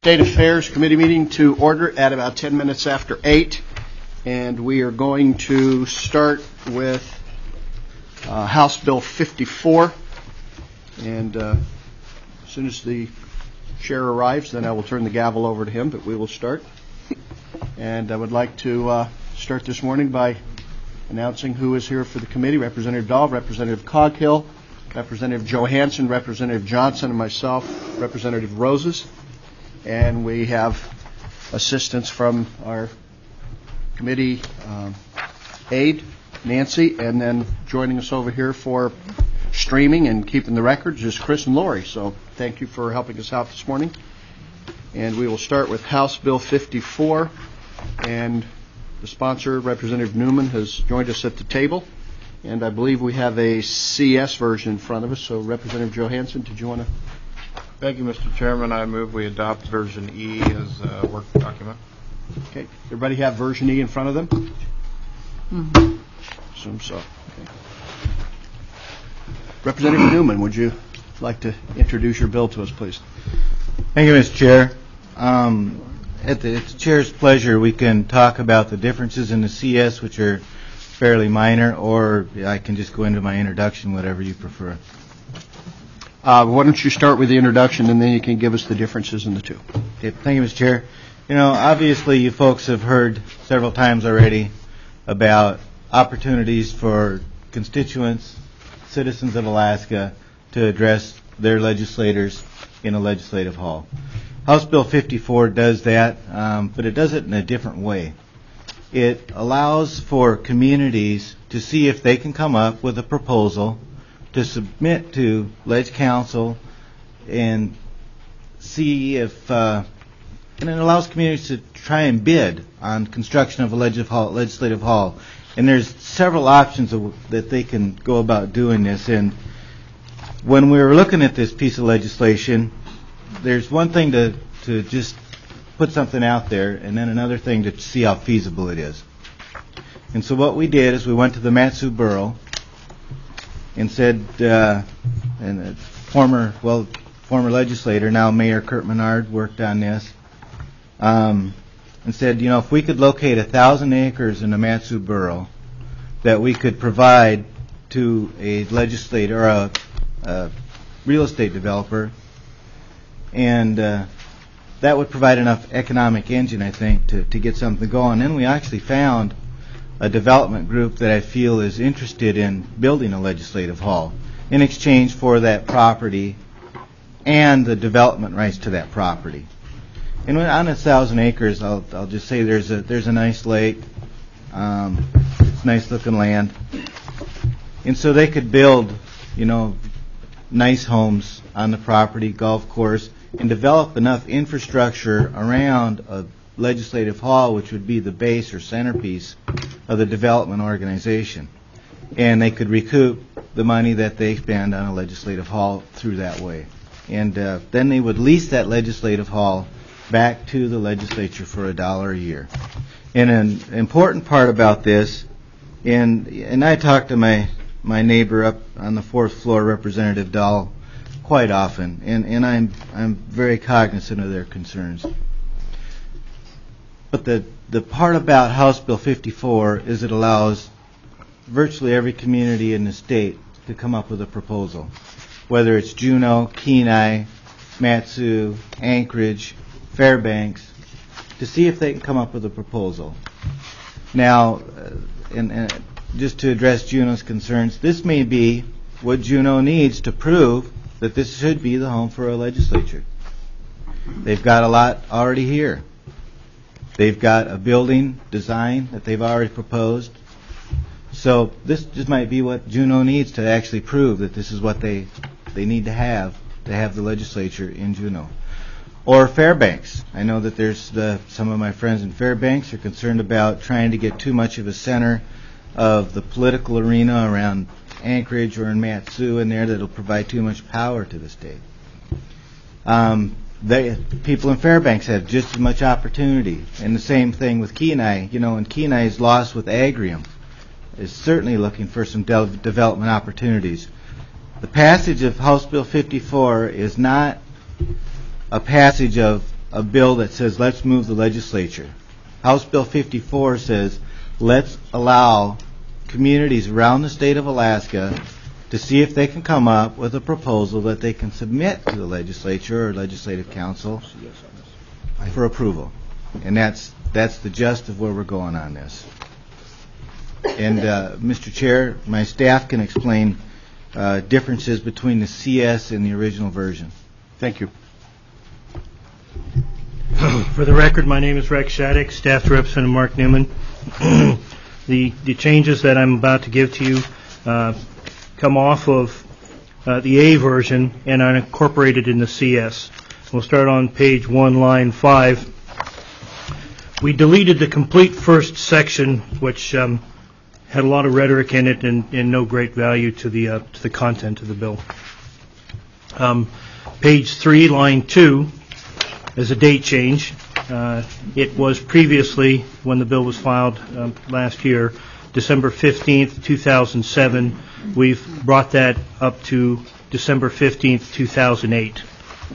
State Affairs Committee meeting to order at about 10 minutes after 8, and we are going to start with House Bill 54, and as soon as the chair arrives, then I will turn the gavel over to him, but we will start. And I would like to start this morning by announcing who is here for the committee: Representative Dahl, Representative Coghill, Representative Johansson, Representative Johnson, and myself, Representative Roses. And we have assistance from our committee aide, Nancy, and then joining us over here for streaming and keeping the records is Chris and Lori. So thank you for helping us out this morning. And we will start with House Bill 54. And the sponsor, Representative Newman, has joined us at the table. And I believe we have a CS version in front of us. So Representative Johansson, did you want to? Thank you, Mr. Chairman. I move we adopt version E as a work document. Okay. Everybody have version E in front of them? Mm-hmm. Assume so. Okay. Representative Newman, would you like to introduce your bill to us, please? Thank you, Mr. Chair. At the Chair's pleasure, we can talk about the differences in the CS, which are fairly minor, or I can just go into my introduction, whatever you prefer. Why don't you start with the introduction, and then you can give us the differences in the two. Okay, thank you, Mr. Chair. You know, obviously you folks have heard several times already about opportunities for constituents, citizens of Alaska, to address their legislators in a legislative hall. House Bill 54 does that, but it does it in a different way. It allows for communities to see if they can come up with a proposal to submit to Ledge Council and see if, and it allows communities to try and bid on construction of a legislative hall. And there's several options that they can go about doing this. And when we were looking at this piece of legislation, there's one thing to just put something out there, and then another thing to see how feasible it is. And so what we did is we went to the Mat-Su Borough and said, and a former legislator, now Mayor Kurt Menard, worked on this, and said, you know, if we could locate 1,000 acres in the Mat-Su Borough that we could provide to a legislator or a real estate developer, and that would provide enough economic engine, I think, to get something going. Then we actually found a development group that I feel is interested in building a legislative hall in exchange for that property and the development rights to that property. And on 1,000 acres, I'll just say there's a nice lake, it's nice looking land, and so they could build, you know, nice homes on the property, golf course, and develop enough infrastructure around a legislative hall, which would be the base or centerpiece of the development organization. And they could recoup the money that they spend on a legislative hall through that way. And then they would lease that legislative hall back to the legislature for $1 a year. And an important part about this, and I talked to my neighbor up on the 4th floor, Representative Dahl, quite often, and I'm very cognizant of their concerns. But the part about House Bill 54 is it allows virtually every community in the state to come up with a proposal, whether it's Juneau, Kenai, Mat-Su, Anchorage, Fairbanks, to see if they can come up with a proposal. Now, and just to address Juneau's concerns, this may be what Juneau needs to prove that this should be the home for a legislature. They've got a lot already here. They've got a building design that they've already proposed. So this just might be what Juneau needs to actually prove that this is what they need to have the legislature in Juneau. Or Fairbanks. I know that there's some of my friends in Fairbanks are concerned about trying to get too much of a center of the political arena around Anchorage or in Mat-Su in there that'll provide too much power to the state. People in Fairbanks have just as much opportunity, and the same thing with Kenai. You know, and Kenai's lost with Agrium is certainly looking for some development opportunities. The passage of House Bill 54 is not a passage of a bill that says let's move the legislature. House Bill 54 says let's allow communities around the state of Alaska to see if they can come up with a proposal that they can submit to the legislature or legislative council for approval. And that's the gist of where we're going on this. And Mr. Chair, my staff can explain differences between the CS and the original version. Thank you. For the record, my name is Rex Shattuck, staff to Representative Mark Newman. The changes that I'm about to give to you come off of the A version and are incorporated in the CS. We'll start on page 1, line 5. We deleted the complete first section, which had a lot of rhetoric in it and no great value to the content of the bill. Page 3, line 2, is a date change. It was previously, when the bill was filed last year, December 15th, 2007. We've brought that up to December 15th, 2008.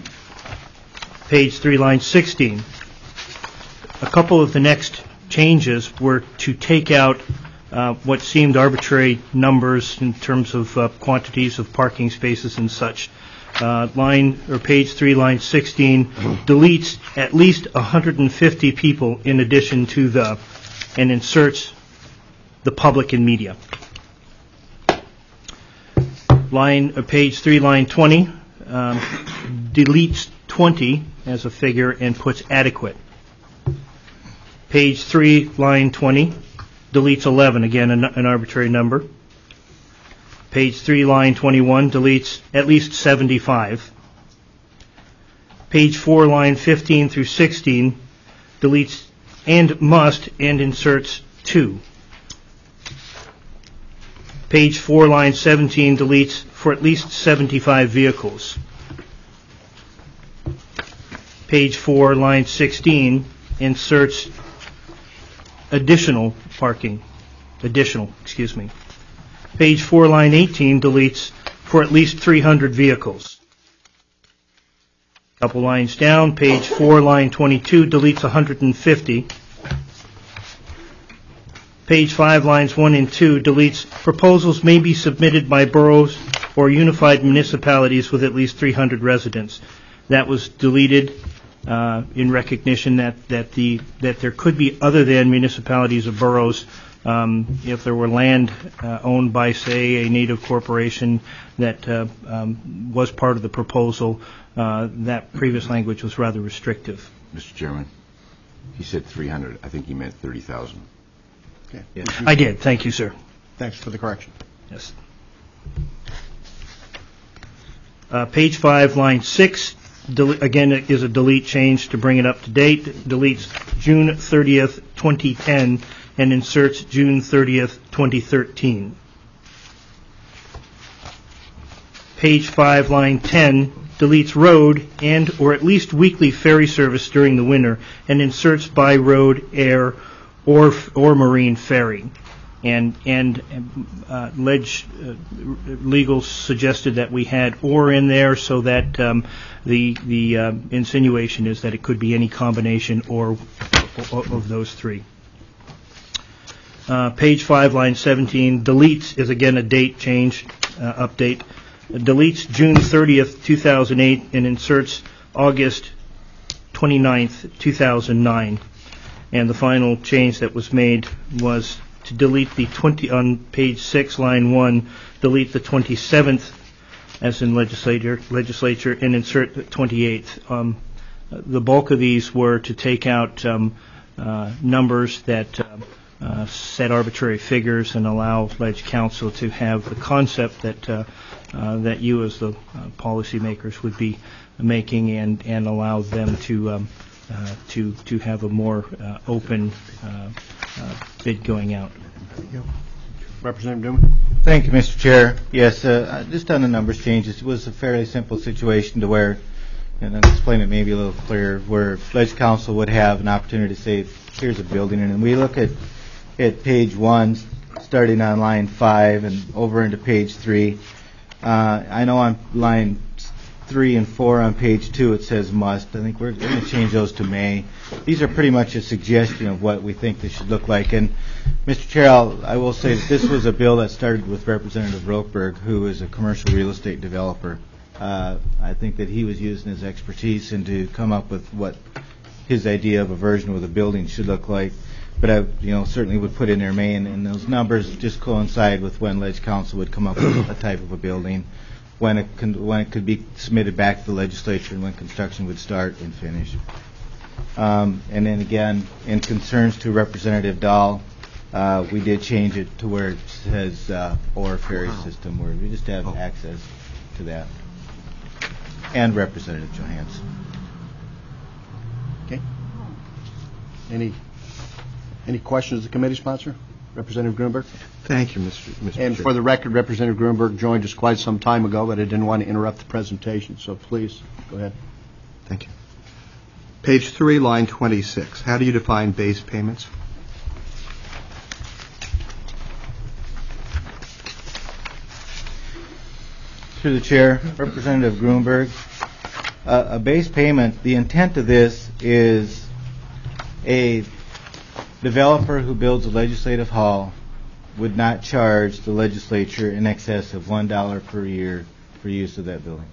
Page 3, line 16. A couple of the next changes were to take out what seemed arbitrary numbers in terms of quantities of parking spaces and such. Page 3, line 16 deletes at least 150 people in addition to the, and inserts the public and media. Page 3, line 20 deletes 20 as a figure and puts adequate. Page 3, line 20 deletes 11, again an arbitrary number. Page 3, line 21 deletes at least 75. Page 4, line 15 through 16 deletes and must and inserts 2. Page 4, line 17 deletes for at least 75 vehicles. Page 4, line 16 inserts additional. Page 4, line 18 deletes for at least 300 vehicles. Couple lines down, page 4, line 22 deletes 150. Page 5, lines 1 and 2 deletes proposals may be submitted by boroughs or unified municipalities with at least 300 residents. That was deleted in recognition that there could be other than municipalities or boroughs. If there were land owned by, say, a native corporation that was part of the proposal, that previous language was rather restrictive. Mr. Chairman, he said 300. I think he meant 30,000. Okay. Yeah. I did. Thank you, sir. Thanks for the correction. Yes. Page 5, line 6, again, is a delete change to bring it up to date. Deletes June 30th, 2010, and inserts June 30th, 2013. Page 5, line 10, deletes road and or at least weekly ferry service during the winter, and inserts by road, air, or marine ferry. And legal suggested that we had or in there so that the insinuation is that it could be any combination or of those three. Page 5, line 17, deletes is again a date change, update. Deletes June 30th, 2008 and inserts August 29th, 2009. And the final change that was made was to delete the 20 on page 6, line 1, delete the 27th as in legislature and insert the 28th. The bulk of these were to take out numbers that set arbitrary figures and allow Ledge Council to have the concept that you as the policymakers would be making and allow them to have a more open bid going out. Representative Newman. Thank you, Mr. Chair. Yes, just on the numbers changes, it was a fairly simple situation to where, and I'll explain it maybe a little clearer, where Ledge Council would have an opportunity to say, here's a building, and we look at page 1, starting on line 5 and over into page 3. I know on line 3 and 4 on page 2, it says must. I think we're going to change those to may. These are pretty much a suggestion of what we think this should look like. And, Mr. Chair, I will say that this was a bill that started with Representative Rokeberg, who is a commercial real estate developer. I think that he was using his expertise and to come up with what his idea of a version of what the building should look like. But I, certainly would put in there may, and those numbers just coincide with when Ledge Council would come up with a type of a building, when it could be submitted back to the legislature, and when construction would start and finish. And then again, in concerns to Representative Dahl, we did change it to where it says or ferry system, where we just have access to that. And Representative Johansson. Okay. Any questions of the committee sponsor? Representative Grunberg? Thank you, Mr. And Chair. for the record, Representative Grunberg joined us quite some time ago, but I didn't want to interrupt the presentation, so please, go ahead. Thank you. Page 3, line 26. How do you define base payments? Through the chair, Representative Grunberg. A base payment, the intent of this is a developer who builds a legislative hall would not charge the legislature in excess of $1 per year for use of that building.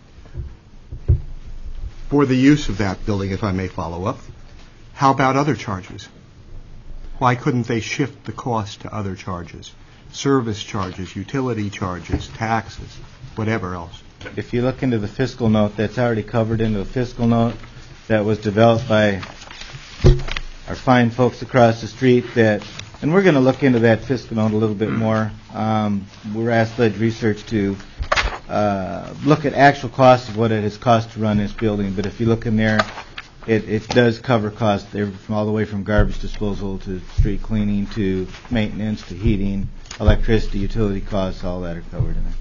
For the use of that building, if I may follow up, how about other charges? Why couldn't they shift the cost to other charges? Service charges, utility charges, taxes, whatever else. If you look into the fiscal note, that's already covered into the fiscal note that was developed by our fine folks across the street, and we're going to look into that fiscal note a little bit more. We're asked Ledge Research to look at actual costs of what it has cost to run this building, but if you look in there, it does cover costs there from all the way from garbage disposal to street cleaning to maintenance to heating, electricity, utility costs, all that are covered in there.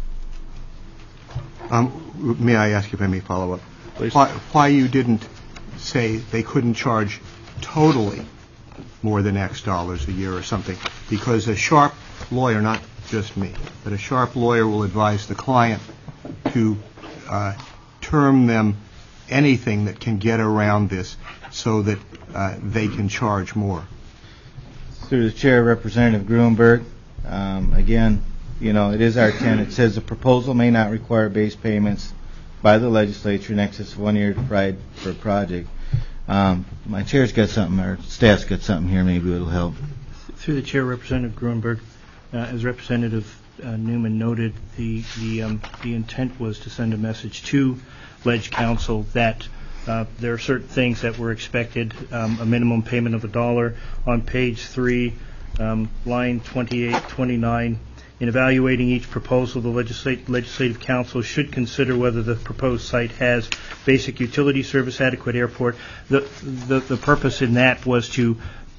May I ask if I may follow up? Please. Why you didn't say they couldn't charge totally more than X dollars a year or something? Because a sharp lawyer, not just me, but a sharp lawyer will advise the client to term them anything that can get around this so that they can charge more. Through the chair, Representative Grunberg, again, it is our intent. It says the proposal may not require base payments by the legislature in excess of 1 year to provide for a project. My chair's got something, or staff's got something here. Maybe it'll help. Through the chair, Representative Grunberg, as Representative Newman noted, the intent was to send a message to Ledge Council that there are certain things that were expected, a minimum payment of $1. On page 3, line 28, 29, in evaluating each proposal, the Legislative Council should consider whether the proposed site has basic utility service, adequate airport. The purpose in that was to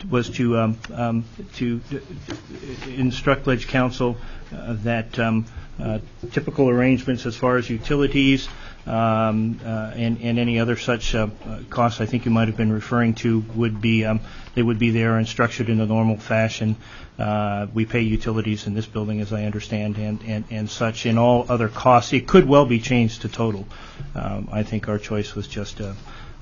instruct Ledge Council that typical arrangements as far as utilities and any other such costs I think you might have been referring to would be they would be there and structured in a normal fashion. We pay utilities in this building, as I understand, and such. In all other costs, it could well be changed to total. I think our choice was just at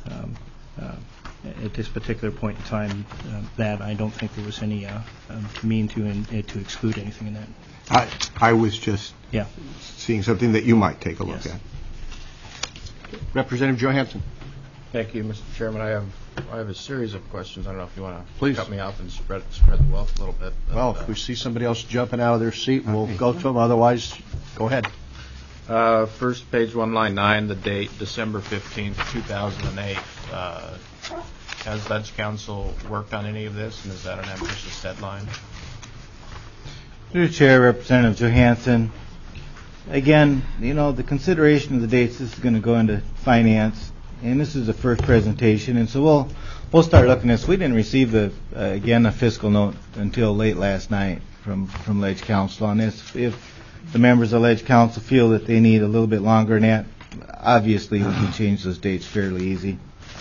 this particular point in time that I don't think there was any mean to exclude anything in that. I was just seeing something that you might take a look at. Representative Johansson. Thank you, Mr. Chairman. I have a series of questions. I don't know if you want Please. to cut me off and spread the wealth a little bit. Well, if we see somebody else jumping out of their seat, we'll go to them. Otherwise, go ahead. First, page 1, line 9, the date, December 15th, 2008. Has Ledge Council worked on any of this, and is that an ambitious deadline? Through the chair, Representative Johansson. Again, the consideration of the dates, this is going to go into finance, and this is the first presentation, and so we'll start looking at this. We didn't receive a fiscal note until late last night from Ledge Council on this. If the members of Ledge Council feel that they need a little bit longer than that, obviously we can change those dates fairly easy.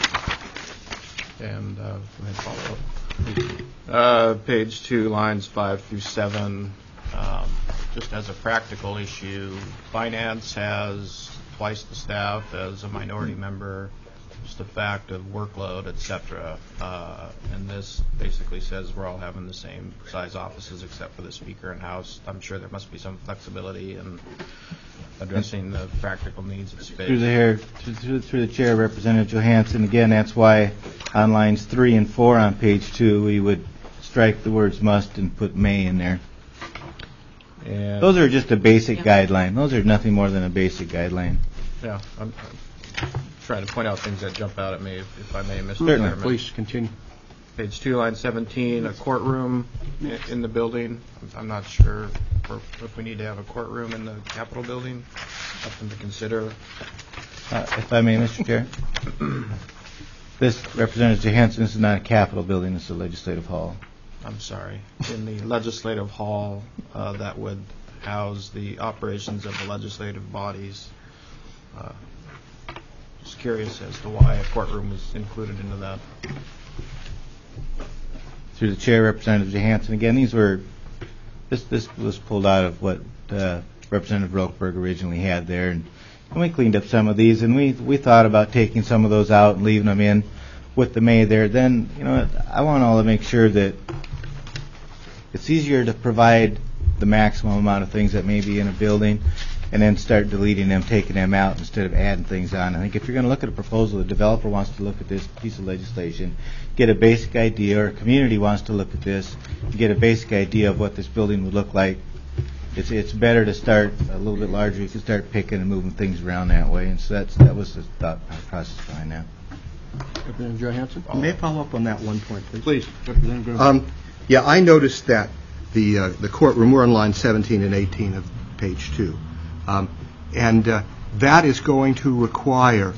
And follow up. Page 2, lines 5 through 7. Just as a practical issue, finance has twice the staff as a minority member, just the fact of workload, et cetera. And this basically says we're all having the same size offices except for the speaker and house. I'm sure there must be some flexibility in addressing the practical needs of space. Through the chair, Representative Johansson, again, that's why on lines 3 and 4 on page 2, we would strike the words must and put may in there. And Those are just a basic guideline. Those are nothing more than a basic guideline. yeah, I'm trying to point out things that jump out at me, if I may, Mr. Certainly. Chairman. Please continue. Page 2, line 17, a courtroom in the building. I'm not sure if we need to have a courtroom in the Capitol building. Something to consider. If I may, Mr. Chair. This, Representative Johansson, this is not a Capitol building, this is a legislative hall. I'm sorry, in the legislative hall that would house the operations of the legislative bodies. Just curious as to why a courtroom was included into that. Through the chair, Representative Johansson, again, this was pulled out of what Representative Rokeberg originally had there, and we cleaned up some of these, and we thought about taking some of those out and leaving them in with the may there. Then, I want all to make sure that it's easier to provide the maximum amount of things that may be in a building and then start deleting them, taking them out instead of adding things on. I think if you're going to look at a proposal, the developer wants to look at this piece of legislation, get a basic idea, or a community wants to look at this, get a basic idea of what this building would look like. It's better to start a little bit larger. You can start picking and moving things around that way. And so that was the thought process behind that. Representative Johansson? May I follow up on that one point, please? Please, Representative Johansson. Yeah, I noticed that the courtroom, we're on line 17 and 18 of page 2. And that is going to require,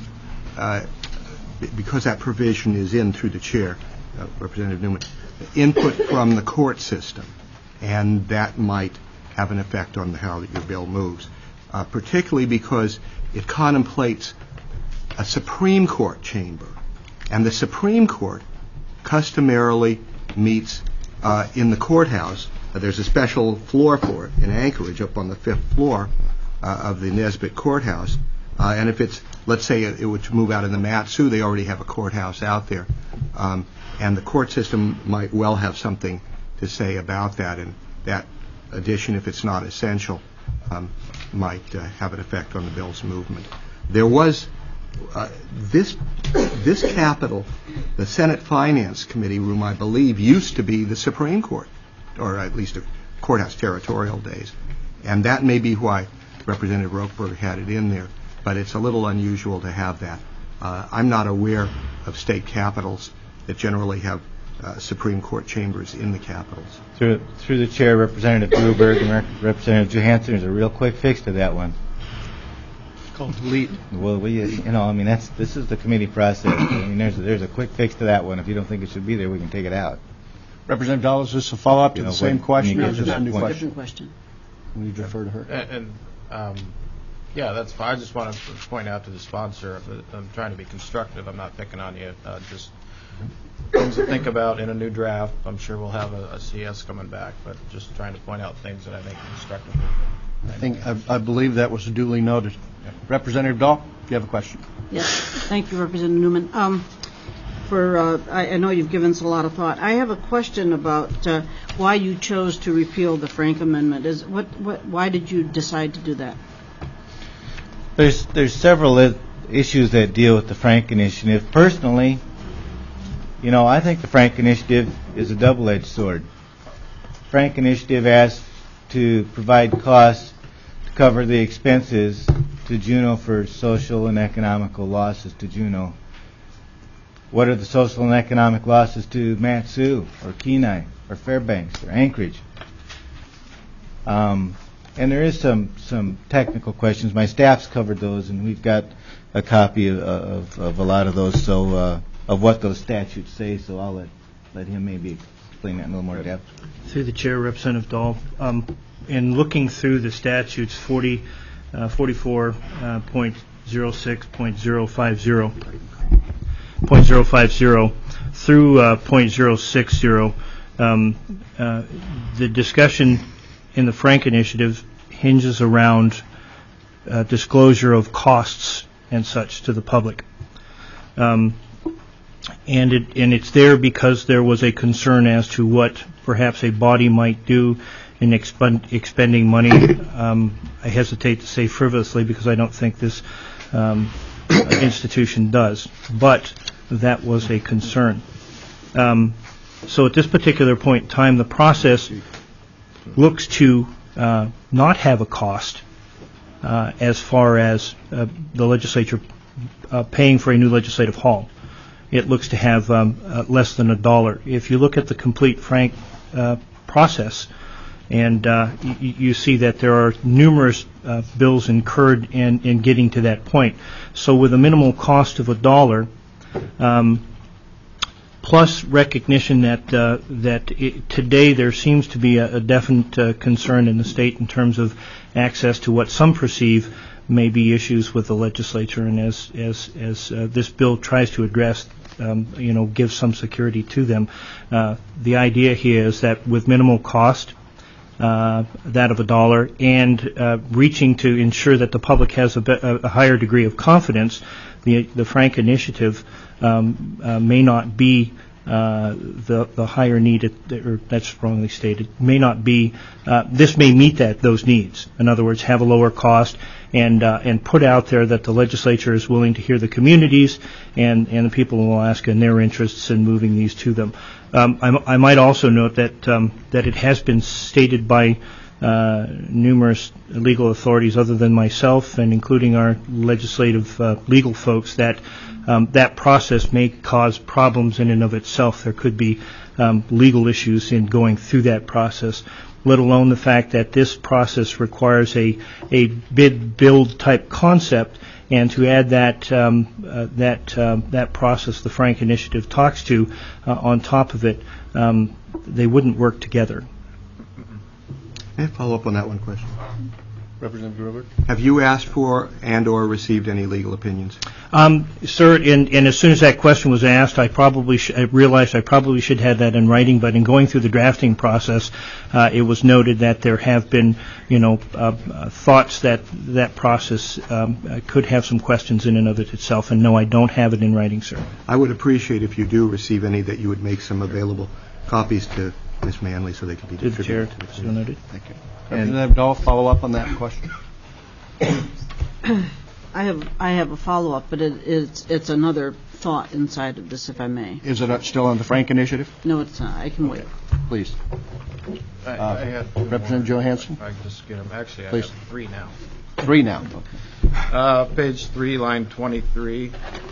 because that provision is in through the chair, Representative Newman, input from the court system, and that might have an effect on how your bill moves, particularly because it contemplates a Supreme Court chamber, and the Supreme Court customarily meets in the courthouse. There's a special floor for it in Anchorage up on the 5th floor of the Nesbitt Courthouse. And if it's, let's say it would move out in the Mat-Su, they already have a courthouse out there. And the court system might well have something to say about that. And that addition, if it's not essential, might have an effect on the bill's movement. There was this Capitol, the Senate Finance Committee room, I believe, used to be the Supreme Court, or at least a courthouse territorial days. And that may be why Representative Rokeberg had it in there, but it's a little unusual to have that. I'm not aware of state capitals that generally have Supreme Court chambers in the capitals. Through the chair, Representative Gruberg and Representative Johansson, there's a real quick fix to that one. It's called delete. Well, this is the committee process. There's a quick fix to that one. If you don't think it should be there, we can take it out. Representative Dawes, is this a follow-up to the same question, or when is you this get a to new that point. question? Different question. We need to defer to her. Yeah, that's fine. I just want to point out to the sponsor that I'm trying to be constructive. I'm not picking on you. Just things to think about in a new draft. I'm sure we'll have a CS coming back, but just trying to point out things that I think constructive. I believe that was duly noted. Representative Dahl, do you have a question? Yes. Thank you, Representative Newman. I know you've given us a lot of thought. I have a question about why you chose to repeal the Frank Amendment. Why did you decide to do that? There's several issues that deal with the Frank Initiative. Personally, I think the Frank Initiative is a double-edged sword. Frank Initiative asks to provide costs to cover the expenses to Juneau for social and economical losses to Juneau. What are the social and economic losses to Mat-Su or Kenai or Fairbanks or Anchorage? And there is some technical questions. My staff's covered those, and we've got a copy of a lot of those, so of what those statutes say. So I'll let him maybe explain that in a little more depth. Through the chair, Representative Dahl, in looking through the statutes 44.06.050 through .060, the discussion in the Frank Initiative hinges around disclosure of costs and such to the public. And it's there because there was a concern as to what perhaps a body might do in expending money. I hesitate to say frivolously because I don't think this institution does, but that was a concern. So at this particular point in time, the process looks to not have a cost as far as the legislature paying for a new legislative hall. It looks to have less than $1. If you look at the complete Frank process, and you see that there are numerous bills incurred in getting to that point. So with a minimal cost of $1, plus recognition that today there seems to be a definite concern in the state in terms of access to what some perceive may be issues with the legislature, and as this bill tries to address, give some security to them. The idea here is that with minimal cost, that of $1, and reaching to ensure that the public has a higher degree of confidence, the Frank Initiative may not be the higher need, or that's wrongly stated, may not be, this may meet those needs. In other words, have a lower cost and put out there that the legislature is willing to hear the communities and the people of Alaska and their interests in moving these to them. I might also note that it has been stated by numerous legal authorities other than myself, and including our legislative legal folks, that that process may cause problems in and of itself. There could be legal issues in going through that process, let alone the fact that this process requires a bid-build type concept, and to add that process the Frank Initiative talks to on top of it, they wouldn't work together. May I follow up on that one question? Representative Gruber? Have you asked for and/or received any legal opinions? Sir, and as soon as that question was asked, I realized I probably should have that in writing, but in going through the drafting process, it was noted that there have been, thoughts that process could have some questions in and of it itself, and no, I don't have it in writing, sir. I would appreciate if you do receive any that you would make some available copies to Ms. Manley so they could be To the chair, distributed. so noted. Thank you. Representative Dahl, follow up on that question? I have a follow-up, but it's another thought inside of this, if I may. Is it still on the Frank Initiative? No, it's not. I can wait. Please. I had Representative Johansson? I can just get them. Actually, I Please. have 3 now. 3 now. Page 3, line 23.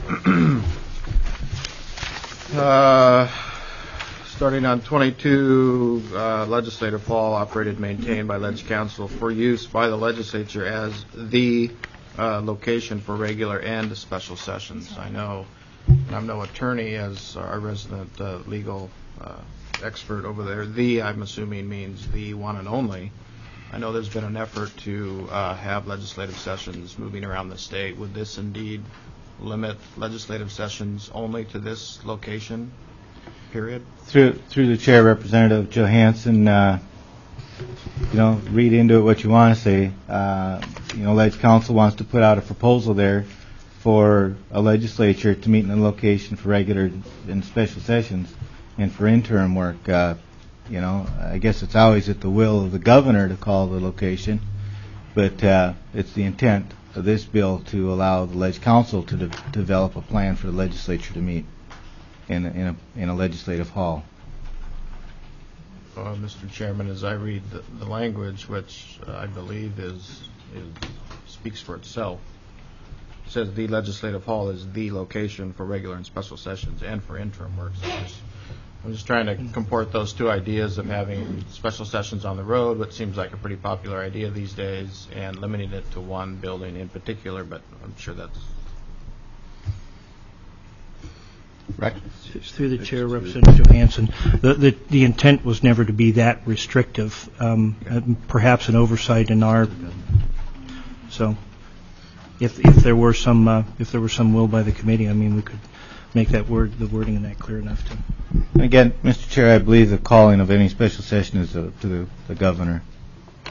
Starting on 22, legislative hall operated, maintained by Ledge Council for use by the legislature as the location for regular and special sessions. I know, and I'm no attorney, as our resident legal expert over there. I'm assuming, means the one and only. I know there's been an effort to have legislative sessions moving around the state. Would this indeed limit legislative sessions only to this location, period? Through the chair, Representative Johansson, read into it what you want to say. Ledge Council wants to put out a proposal there for a legislature to meet in a location for regular and special sessions and for interim work. I guess it's always at the will of the governor to call the location, but it's the intent of this bill to allow the Ledge Council to develop a plan for the legislature to meet in a legislative hall. Mr. Chairman, as I read the language, which I believe speaks for itself, it says the legislative hall is the location for regular and special sessions and for interim work. So I'm just trying to comport those two ideas of having special sessions on the road, which seems like a pretty popular idea these days, and limiting it to one building in particular, but I'm sure that's... Right. Through the chair, Representative Johansson, the intent was never to be that restrictive. Perhaps an oversight in our. So, if there were some will by the committee, we could make the wording in that clear enough to. Again, Mr. Chair, I believe the calling of any special session is to the governor.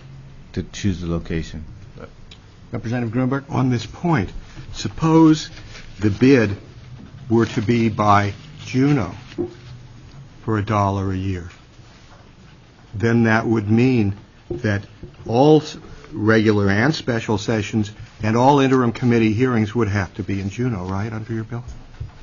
to choose the location. Representative Grunberg? On this point, suppose the bid were to be by Juno for $1 a year. Then that would mean that all regular and special sessions and all interim committee hearings would have to be in Juneau, right, under your bill?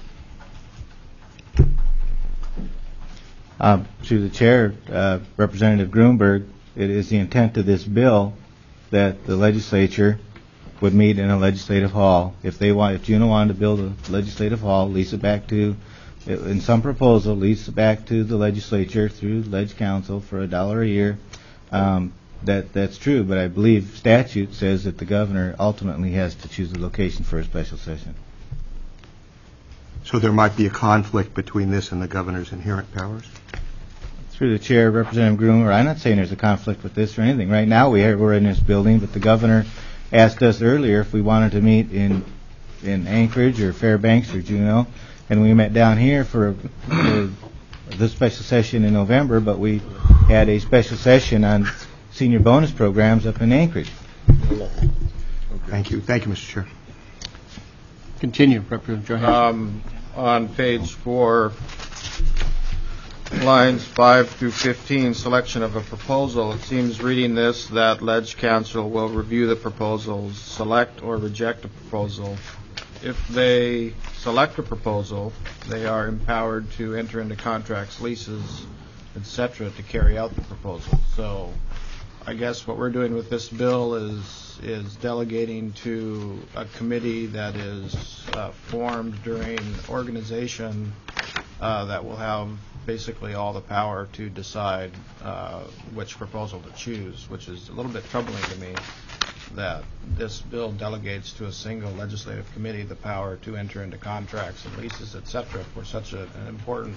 Through the chair, Representative Grunberg, it is the intent of this bill that the legislature would meet in a legislative hall. If Juneau wanted to build a legislative hall, lease it back to, in some proposal, lease it back to the legislature through Leg Council for $1 a year. That's true, but I believe statute says that the governor ultimately has to choose the location for a special session. So there might be a conflict between this and the governor's inherent powers? Through the chair, Representative Grunberg, I'm not saying there's a conflict with this or anything. Right now we're in this building, but the governor asked us earlier if we wanted to meet in Anchorage or Fairbanks or Juneau, and we met down here for this special session in November, but we had a special session on senior bonus programs up in Anchorage. Thank you. Thank you, Mr. Chair. Continue, Representative Johansson. On page 4, lines 5 through 15, selection of a proposal. It seems reading this that Ledge Council will review the proposals, select or reject a proposal. If they select a proposal, they are empowered to enter into contracts, leases, etc., to carry out the proposal. So I guess what we're doing with this bill is delegating to a committee that is formed during organization that will have basically all the power to decide which proposal to choose, which is a little bit troubling to me that this bill delegates to a single legislative committee the power to enter into contracts and leases, etc., for such an important,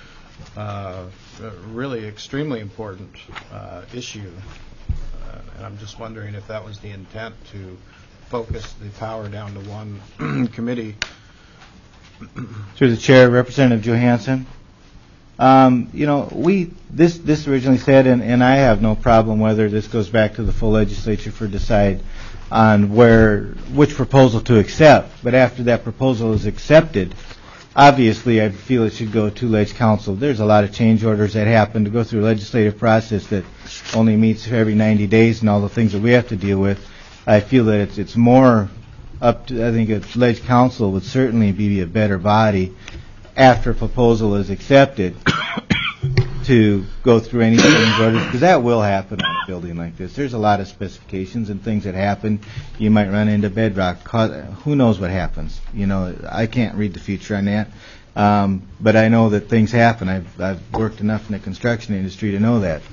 really extremely important issue. And I'm just wondering if that was the intent, to focus the power down to one committee. Through the chair, Representative Johansson. This originally said, and I have no problem whether this goes back to the full legislature for decide on which proposal to accept. But after that proposal is accepted, obviously I feel it should go to Ledge Council. There's a lot of change orders that happen to go through a legislative process that only meets every 90 days and all the things that we have to deal with. I feel that it's more up to, I think Ledge Council would certainly be a better body after a proposal is accepted to go through any change orders, because that will happen on a building like this. There's a lot of specifications and things that happen. You might run into bedrock. Who knows what happens? I can't read the future on that. But I know that things happen. I've worked enough in the construction industry to know that.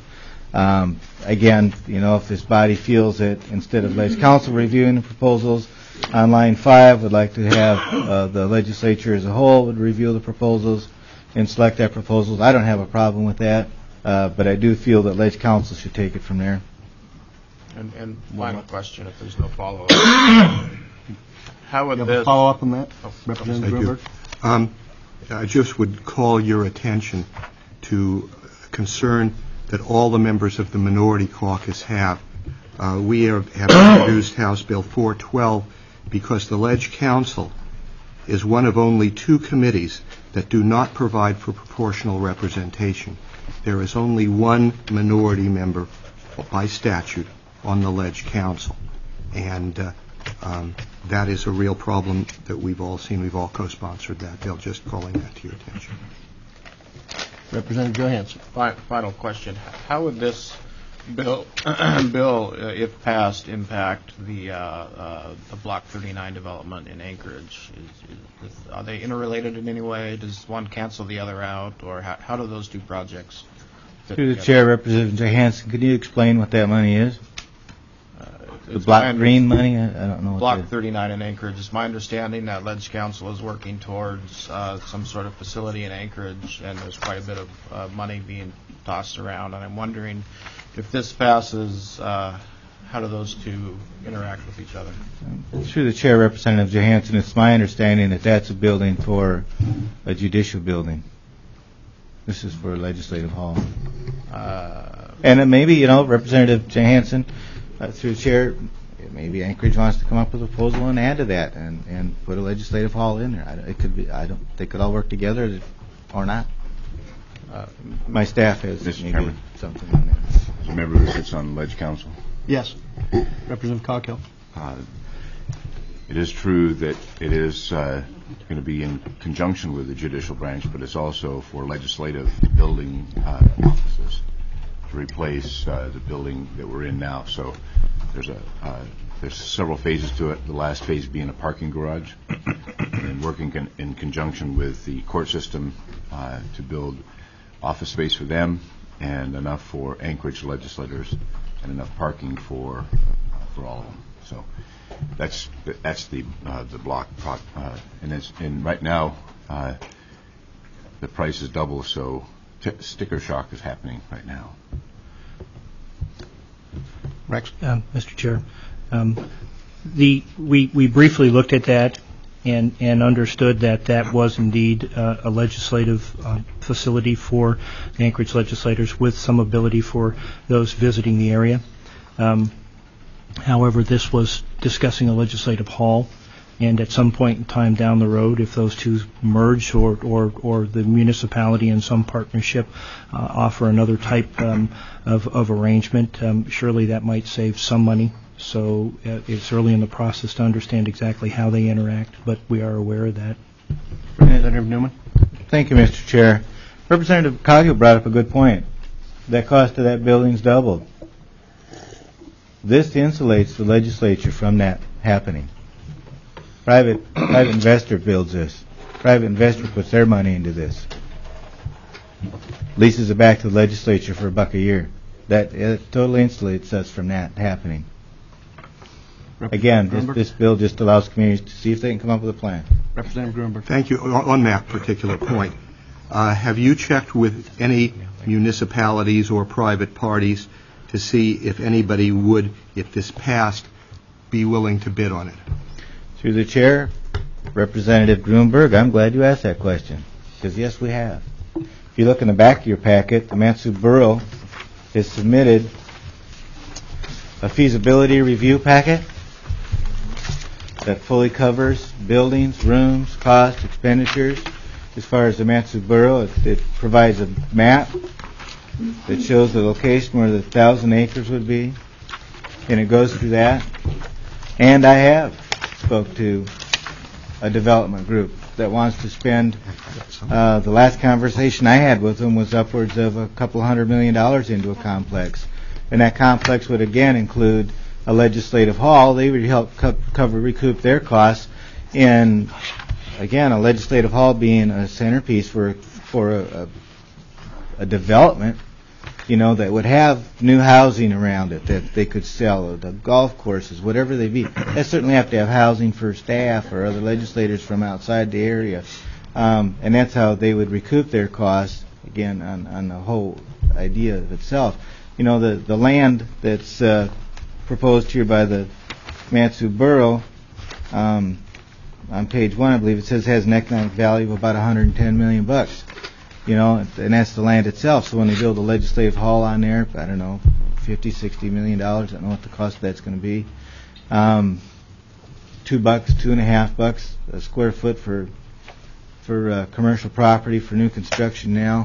Again, if this body feels that instead of Ledge Council reviewing the proposals, on line 5, would like to have the legislature as a whole would review the proposals and select their proposals. I don't have a problem with that, but I do feel that Ledge Council should take it from there. And final question, if there's no follow-up. How would You have this a follow-up on that, I Representative do. Grunberg? I just would call your attention to a concern that all the members of the minority caucus have. We have introduced House Bill 412 because the Ledge Council is one of only 2 committees that do not provide for proportional representation. There is only 1 minority member by statute on the Ledge Council, and that is a real problem that we've all seen. We've all co-sponsored that bill. Just calling that to your attention. Representative Johansson. Final question. How would this bill, if passed, impact the Block 39 development in Anchorage? Are they interrelated in any way? Does one cancel the other out, or how do those 2 projects fit Through the together? chair, Representative Johansson, could you explain what that money is? The block green money? I don't know. Block 39 in Anchorage. It's my understanding that Ledge Council is working towards some sort of facility in Anchorage, and there's quite a bit of money being tossed around. And I'm wondering if this passes, how do those 2 interact with each other? Through the chair, Representative Johansson, it's my understanding that that's a building for a judicial building. This is for a legislative hall. And it maybe, Representative Johansson, through the chair, maybe Anchorage wants to come up with a proposal and add to that and put a legislative hall in there. It could be. They could all work together or not. My staff has Mr. maybe Chairman. something on that. As a member who sits on the Ledge Council, Yes. Representative Coghill. it is true that it is going to be in conjunction with the judicial branch, but it's also for legislative building offices to replace the building that we're in now. So there's several phases to it, the last phase being a parking garage, and working in conjunction with the court system to build office space for them and enough for Anchorage legislators and enough parking for all of them. So that's the block, and right now the price is double, so sticker shock is happening right now. Rex? Mr. Chair, we briefly looked at that and understood that was indeed a legislative facility for the Anchorage legislators with some ability for those visiting the area. However, this was discussing a legislative hall, and at some point in time down the road, if those two merge or the municipality and some partnership offer another type of arrangement, surely that might save some money. So it's early in the process to understand exactly how they interact, but we are aware of that. Representative Newman? Thank you, Mr. Chair. Representative Coghill brought up a good point. That cost of that building's doubled. This insulates the legislature from that happening. Private investor builds this. Private investor puts their money into this. Leases it back to the legislature for $1 a year. That totally insulates us from that happening. Again, this bill just allows communities to see if they can come up with a plan. Representative Grunberg. Thank you. On that particular point, have you checked with any municipalities or private parties to see if anybody would, if this passed, be willing to bid on it? Through the chair, Representative Grunberg, I'm glad you asked that question, because yes, we have. If you look in the back of your packet, the Mat-Su Borough has submitted a feasibility review packet that fully covers buildings, rooms, costs, expenditures. As far as the Mat-Su Borough, it provides a map that shows the location where the 1,000 acres would be, and it goes through that. And I have spoke to a development group that wants to spend, the last conversation I had with them was upwards of $200 million into a complex. And that complex would again include a legislative hall. They would help recoup their costs. And again, a legislative hall being a centerpiece for a development, that would have new housing around it that they could sell, the golf courses, whatever they be. They certainly have to have housing for staff or other legislators from outside the area. And that's how they would recoup their costs, again, on the whole idea of itself. The land that's proposed here by the Mat-Su Borough, on page 1, I believe it says has an economic value of about $110 million. And that's the land itself. So when they build a legislative hall on there, I don't know, $50-60 million. I don't know what the cost of that's going to be. $2, $2.50 a square foot for commercial property for new construction now.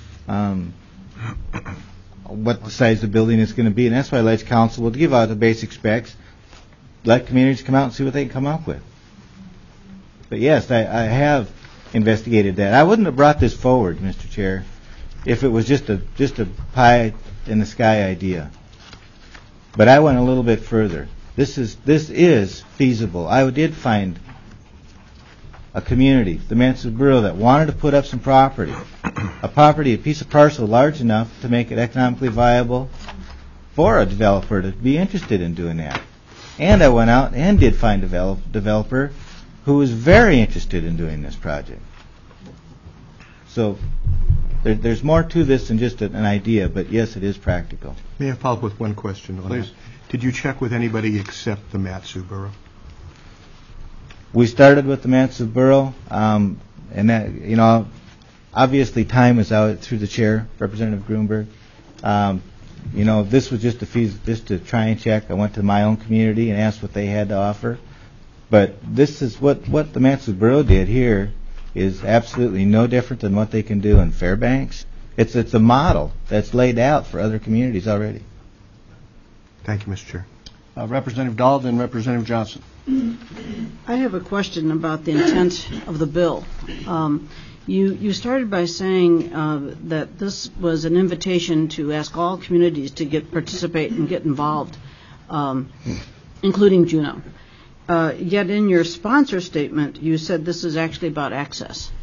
What the size of the building is going to be, and that's why Ledge Council will give out the basic specs. Let communities come out and see what they can come up with. But yes, I have investigated that. I wouldn't have brought this forward, Mr. Chair, if it was just a pie in the sky idea. But I went a little bit further. This is feasible. I did find a community, the Mat-Su Borough, that wanted to put up some property, a piece of parcel large enough to make it economically viable for a developer to be interested in doing that. And I went out and did find a developer who was very interested in doing this project. So there's more to this than just an idea, but yes, it is practical. May I follow up with one question on Please. that? Did you check with anybody except the Mat-Su Borough? We started with the Mat-Su Borough, and that, obviously time is out through the chair, Representative Grunberg. this was just to try and check. I went to my own community and asked what they had to offer. But this is what the Mansfield Borough did here is absolutely no different than what they can do in Fairbanks. It's a model that's laid out for other communities already. Thank you, Mr. Chair. Representative Dahl, then Representative Johnson. I have a question about the intent of the bill. You started by saying that this was an invitation to ask all communities to participate and get involved, including Juneau. Yet in your sponsor statement, you said this is actually about access.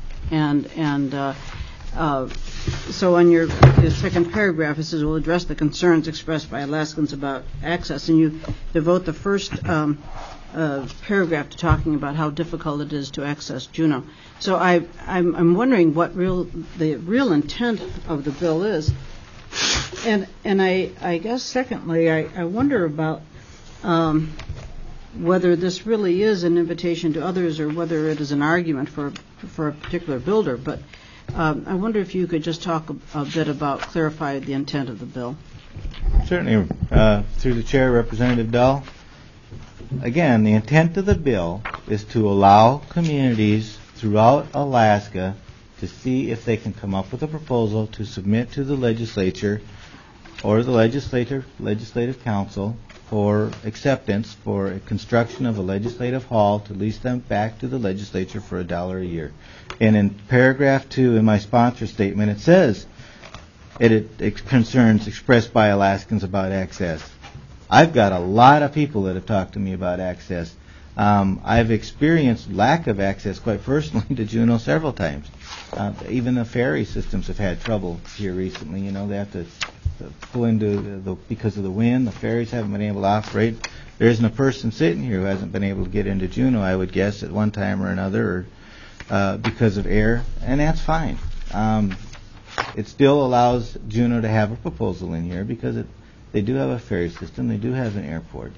So on your second paragraph, it says, we'll address the concerns expressed by Alaskans about access, and you devote the first paragraph to talking about how difficult it is to access Juneau. So I'm wondering what the real intent of the bill is. And I guess secondly, I wonder about whether this really is an invitation to others or whether it is an argument for a particular builder. But I wonder if you could just talk a bit about, clarify the intent of the bill. Certainly. Through the chair, Representative Dahl. Again, the intent of the bill is to allow communities throughout Alaska to see if they can come up with a proposal to submit to the legislature or the legislative council for acceptance for a construction of a legislative hall to lease them back to the legislature for $1 a year. And in paragraph 2 in my sponsor statement, it says it concerns expressed by Alaskans about access. I've got a lot of people that have talked to me about access. I've experienced lack of access quite personally to Juneau several times. Even the ferry systems have had trouble here recently. They have to pull into because of the wind. The ferries haven't been able to operate. There isn't a person sitting here who hasn't been able to get into Juneau, I would guess, at one time or another, or because of air, and that's fine. It still allows Juneau to have a proposal in here because they do have a ferry system. They do have an airport.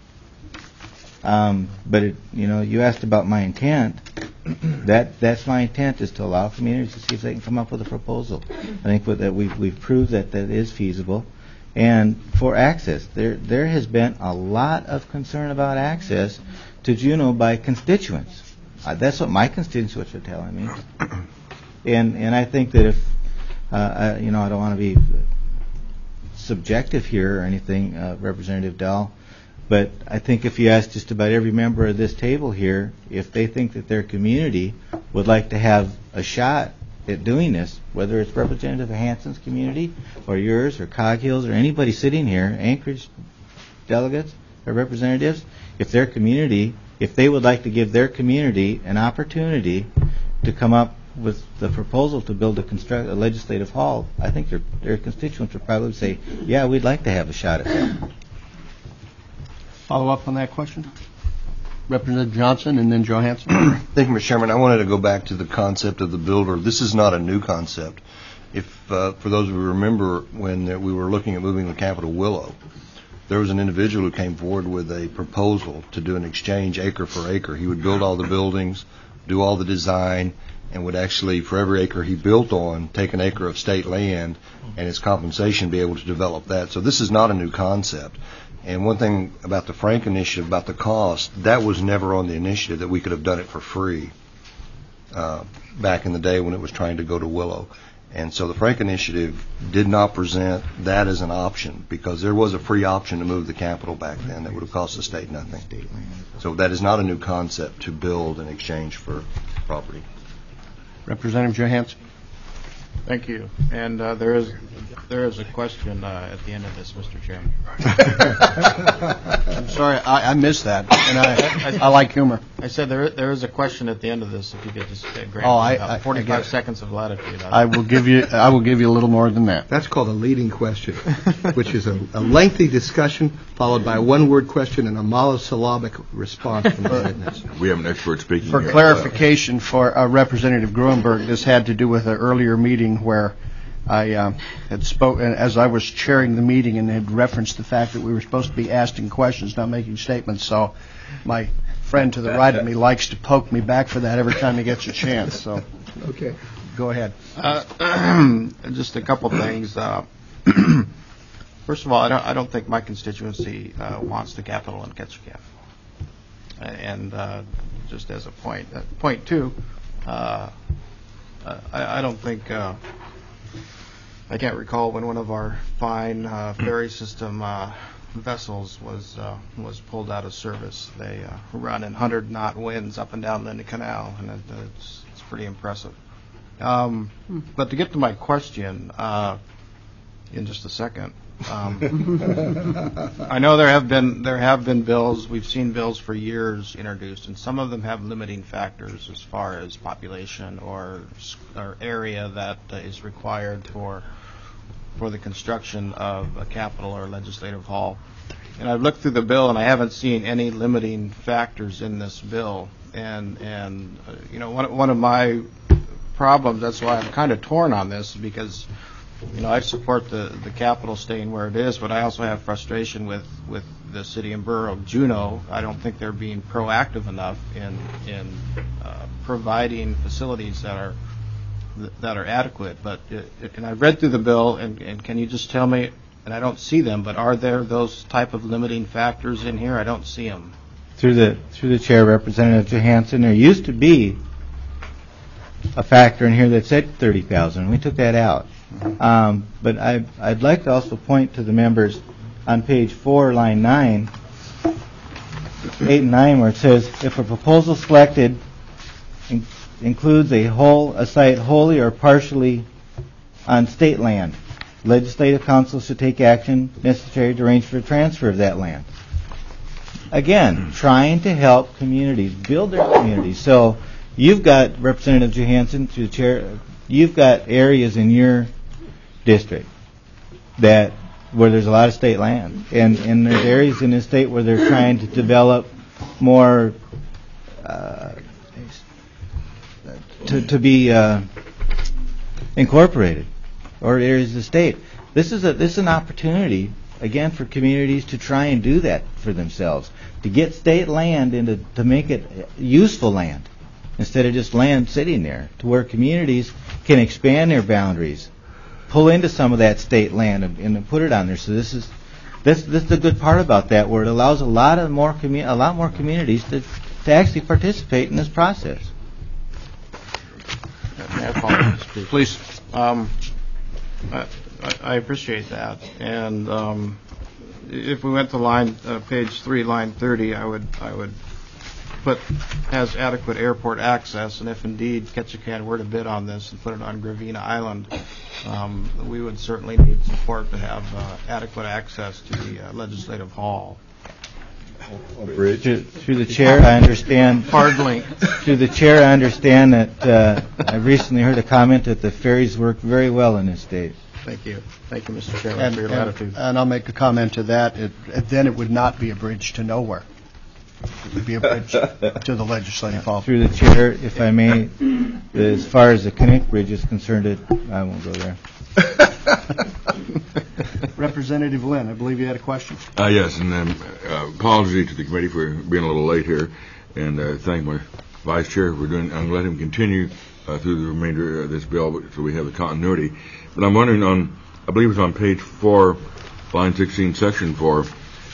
But you asked about my intent. That's my intent, is to allow communities to see if they can come up with a proposal. I think that we've proved that is feasible. And for access, there has been a lot of concern about access to Juneau by constituents. That's what my constituents are telling me. And I think that if I don't want to be subjective here or anything, Representative Dahl, but I think if you ask just about every member of this table here, if they think that their community would like to have a shot at doing this, whether it's Representative Hanson's community or yours or Cog Hills or anybody sitting here, Anchorage delegates or representatives, if they would like to give their community an opportunity to come up with the proposal to build a legislative hall, I think their constituents would probably say, yeah, we'd like to have a shot at that. Follow up on that question? Representative Johnson and then Johansson. Thank you, Mr. Chairman. I wanted to go back to the concept of the builder. This is not a new concept. If for those of you who remember when we were looking at moving the capital Willow, there was an individual who came forward with a proposal to do an exchange acre for acre. He would build all the buildings, do all the design, and would actually, for every acre he built on, take an acre of state land and his compensation be able to develop that. So this is not a new concept. And one thing about the Frank initiative, about the cost, that was never on the initiative, that we could have done it for free back in the day when it was trying to go to Willow. And so the Frank initiative did not present that as an option, because there was a free option to move the capital back then that would have cost the state nothing. So that is not a new concept to build in exchange for property. Representative Johansson. Thank you. And there is a question at the end of this, Mr. Chairman. I'm sorry, I missed that, and I like humor. I said there is a question at the end of this. If you could just grant me 45 seconds of latitude. I will give you a little more than that. That's called a leading question, which is a lengthy discussion followed by a one-word question and a monosyllabic response from the witness. We have an expert speaking. For here. clarification, for Representative Gruenberg, this had to do with an earlier meeting where I had spoken as I was chairing the meeting and had referenced the fact that we were supposed to be asking questions, not making statements. So my friend to the right of me likes to poke me back for that every time he gets a chance. So, Okay. go ahead. Just a couple things. First of all, I don't think my constituency wants the capital in Ketchikan. And just as a point, point two, I don't think, I can't recall when one of our fine ferry system vessels was pulled out of service. They run in 100-knot winds up and down the canal, and it's pretty impressive. But to get to my question, in just a second, I know there have been bills. We've seen bills for years introduced, and some of them have limiting factors as far as population or area that is required for the construction of a capitol or legislative hall. And I've looked through the bill, and I haven't seen any limiting factors in this bill. And you know, one of my problems, that's why I'm kind of torn on this, because you know, I support the capital staying where it is, but I also have frustration with the city and borough of Juneau. I don't think they're being proactive enough in providing facilities that are adequate. But and I've read through the bill, and can you just tell me? And I don't see them, but are there those type of limiting factors in here? I don't see them. Through the chair, Representative Johansson, there used to be a factor in here that said 30,000. We took that out. But I'd like to also point to the members on page 4, line 9, 8 and 9, where it says, if a proposal selected includes a site wholly or partially on state land, legislative council should take action necessary to arrange for a transfer of that land. Again, trying to help communities build their communities. So you've got, Representative Johansson, through the chair, you've got areas in your district where there's a lot of state land, and there's areas in the state where they're trying to develop more to be incorporated, or areas of the state. This is an opportunity again for communities to try and do that for themselves, to get state land to make it useful land instead of just land sitting there, to where communities can expand their boundaries, pull into some of that state land and put it on there. So this is the good part about that, where it allows a lot more communities to actually participate in this process. May I follow, Please. I appreciate that, and if we went to page 3, line 30, I would put has adequate airport access, and if indeed Ketchikan were to bid on this and put it on Gravina Island, we would certainly need support to have adequate access to the legislative hall. Through the chair, I understand. Hardly. Through the chair, I understand that I recently heard a comment that the ferries work very well in this state. Thank you, Mr. Chairman, for your latitude. And I'll make a comment to that. Then it would not be a bridge to nowhere. It would be a bridge to the legislative hall. Through the chair, if I may, as far as the Connect Bridge is concerned, I won't go there. Representative Lynn, I believe you had a question. Yes, and apology to the committee for being a little late here, and thank my vice chair for doing. I'm going to let him continue through the remainder of this bill, so we have the continuity. But I'm wondering I believe it's on page 4, line 16, section 4,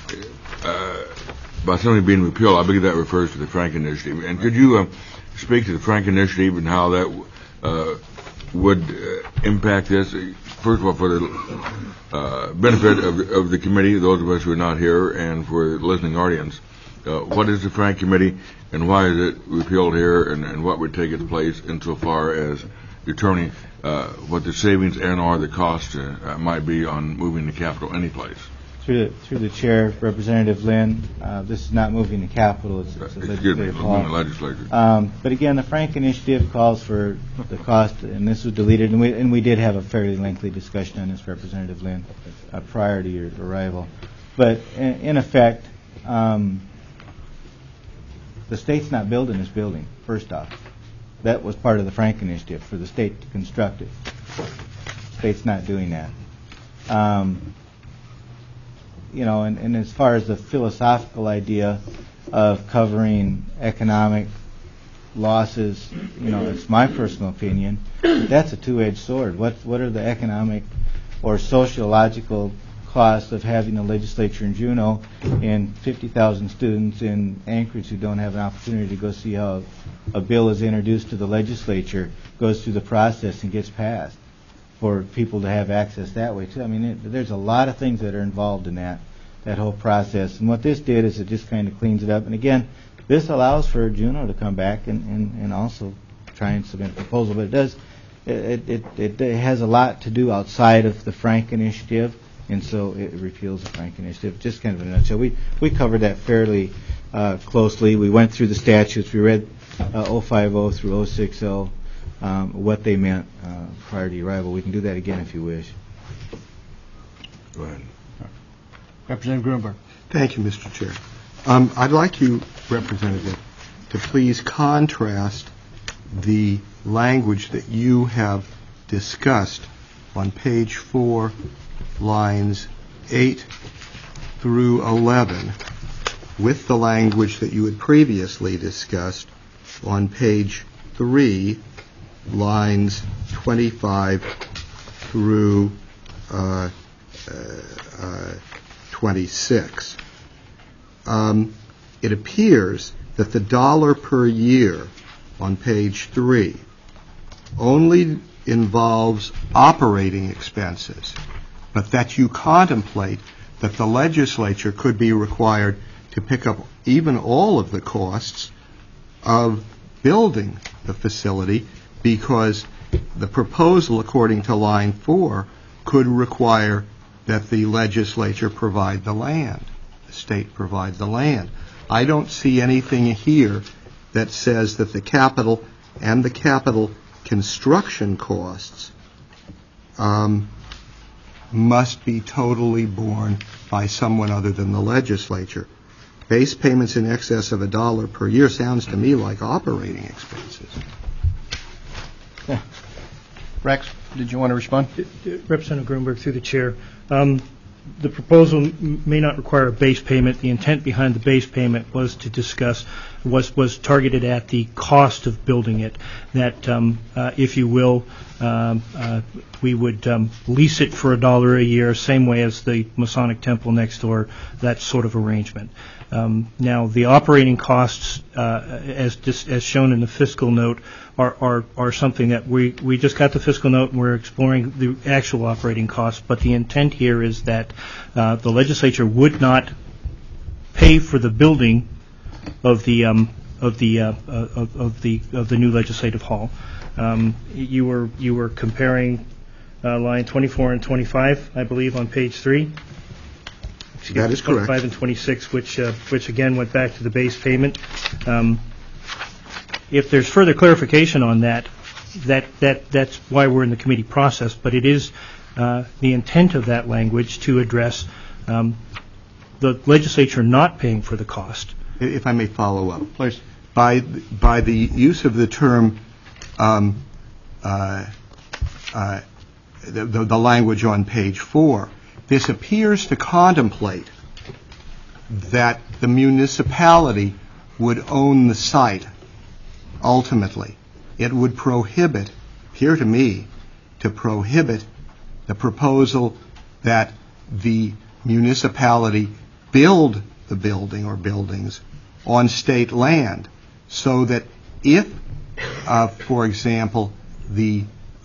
about something being repealed. I believe that refers to the Frank Initiative. And could you speak to the Frank Initiative and how that would impact this? First of all, for the benefit of the committee, those of us who are not here, and for the listening audience, what is the Frank Committee, and why is it repealed here, and what would take its place insofar as determining what the savings and or the cost might be on moving the capital any place? Through the chair, Representative Lynn, this is not moving the capital. It's a legislative hall. Moving the legislature. But again, the Frank Initiative calls for the cost, and this was deleted, and we did have a fairly lengthy discussion on this, Representative Lynn, prior to your arrival. But in effect, the state's not building this building, first off. That was part of the Frank Initiative, for the state to construct it. The state's not doing that. And as far as the philosophical idea of covering economic losses, it's my personal opinion, that's a two-edged sword. What are the economic or sociological cost of having a legislature in Juneau and 50,000 students in Anchorage who don't have an opportunity to go see how a bill is introduced to the legislature, goes through the process and gets passed, for people to have access that way too. I mean, there's a lot of things that are involved in that whole process. And what this did is it just kind of cleans it up. And again, this allows for Juneau to come back and also try and submit a proposal. But it has a lot to do outside of the Frank initiative, and so it repeals the Frank initiative. Just kind of in a nutshell. We covered that fairly closely. We went through the statutes. We read 050 through 060, what they meant prior to arrival. We can do that again if you wish. Go ahead. Representative Gruenberg. Thank you, Mr. Chair. I'd like you, Representative, to please contrast the language that you have discussed on page 4, lines 8 through 11, with the language that you had previously discussed on page 3, lines 25 through 26. It appears that the dollar per year on page 3 only involves operating expenses, but that you contemplate that the legislature could be required to pick up even all of the costs of building the facility, because the proposal, according to line 4, could require that the legislature provide the land, the state provide the land. I don't see anything here that says that the capital and the capital construction costs must be totally borne by someone other than the legislature. Base payments in excess of $1 per year sounds to me like operating expenses. Yeah. Rex, did you want to respond? Representative Gruenberg, through the chair. The proposal may not require a base payment. The intent behind the base payment was to discuss, was targeted at the cost of building it, that, if you will, we would lease it for $1 a year, same way as the Masonic Temple next door, that sort of arrangement. Now, the operating costs, as shown in the fiscal note, are something that we just got the fiscal note and we're exploring the actual operating costs. But the intent here is that the legislature would not pay for the building of the new legislative hall. You were comparing line 24 and 25, I believe, on page 3. That is correct. 25 and 26, which again went back to the base payment. If there's further clarification on that's why we're in the committee process. But it is the intent of that language to address the legislature not paying for the cost. If I may follow up, please. By the use of the term, the language on page 4, this appears to contemplate that the municipality would own the site ultimately. It would prohibit, appear to me, to prohibit the proposal that the municipality build the building or buildings on state land, so that if, for example, the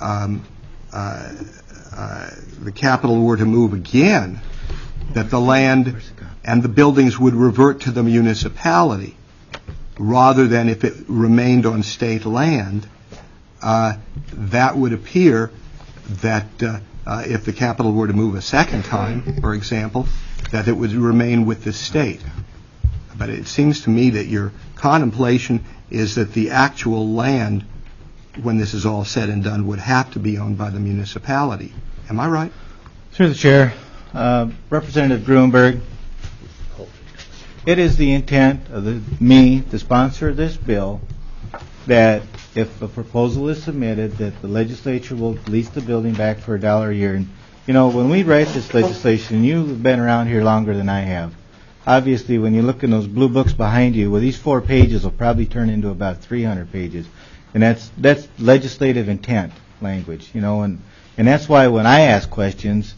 capital were to move again, that the land and the buildings would revert to the municipality, rather than if it remained on state land. That would appear that if the capital were to move a second time, for example, that it would remain with the state. But it seems to me that your contemplation is that the actual land, when this is all said and done, would have to be owned by the municipality. Am I right? Through the chair, Representative Gruenberg, it is the intent of the sponsor of this bill, that if a proposal is submitted, that the legislature will lease the building back for $1 a year. And, you know, when we write this legislation, you've been around here longer than I have. Obviously, when you look in those blue books behind you, well, these 4 pages will probably turn into about 300 pages. And that's legislative intent language, you know, and that's why when I ask questions,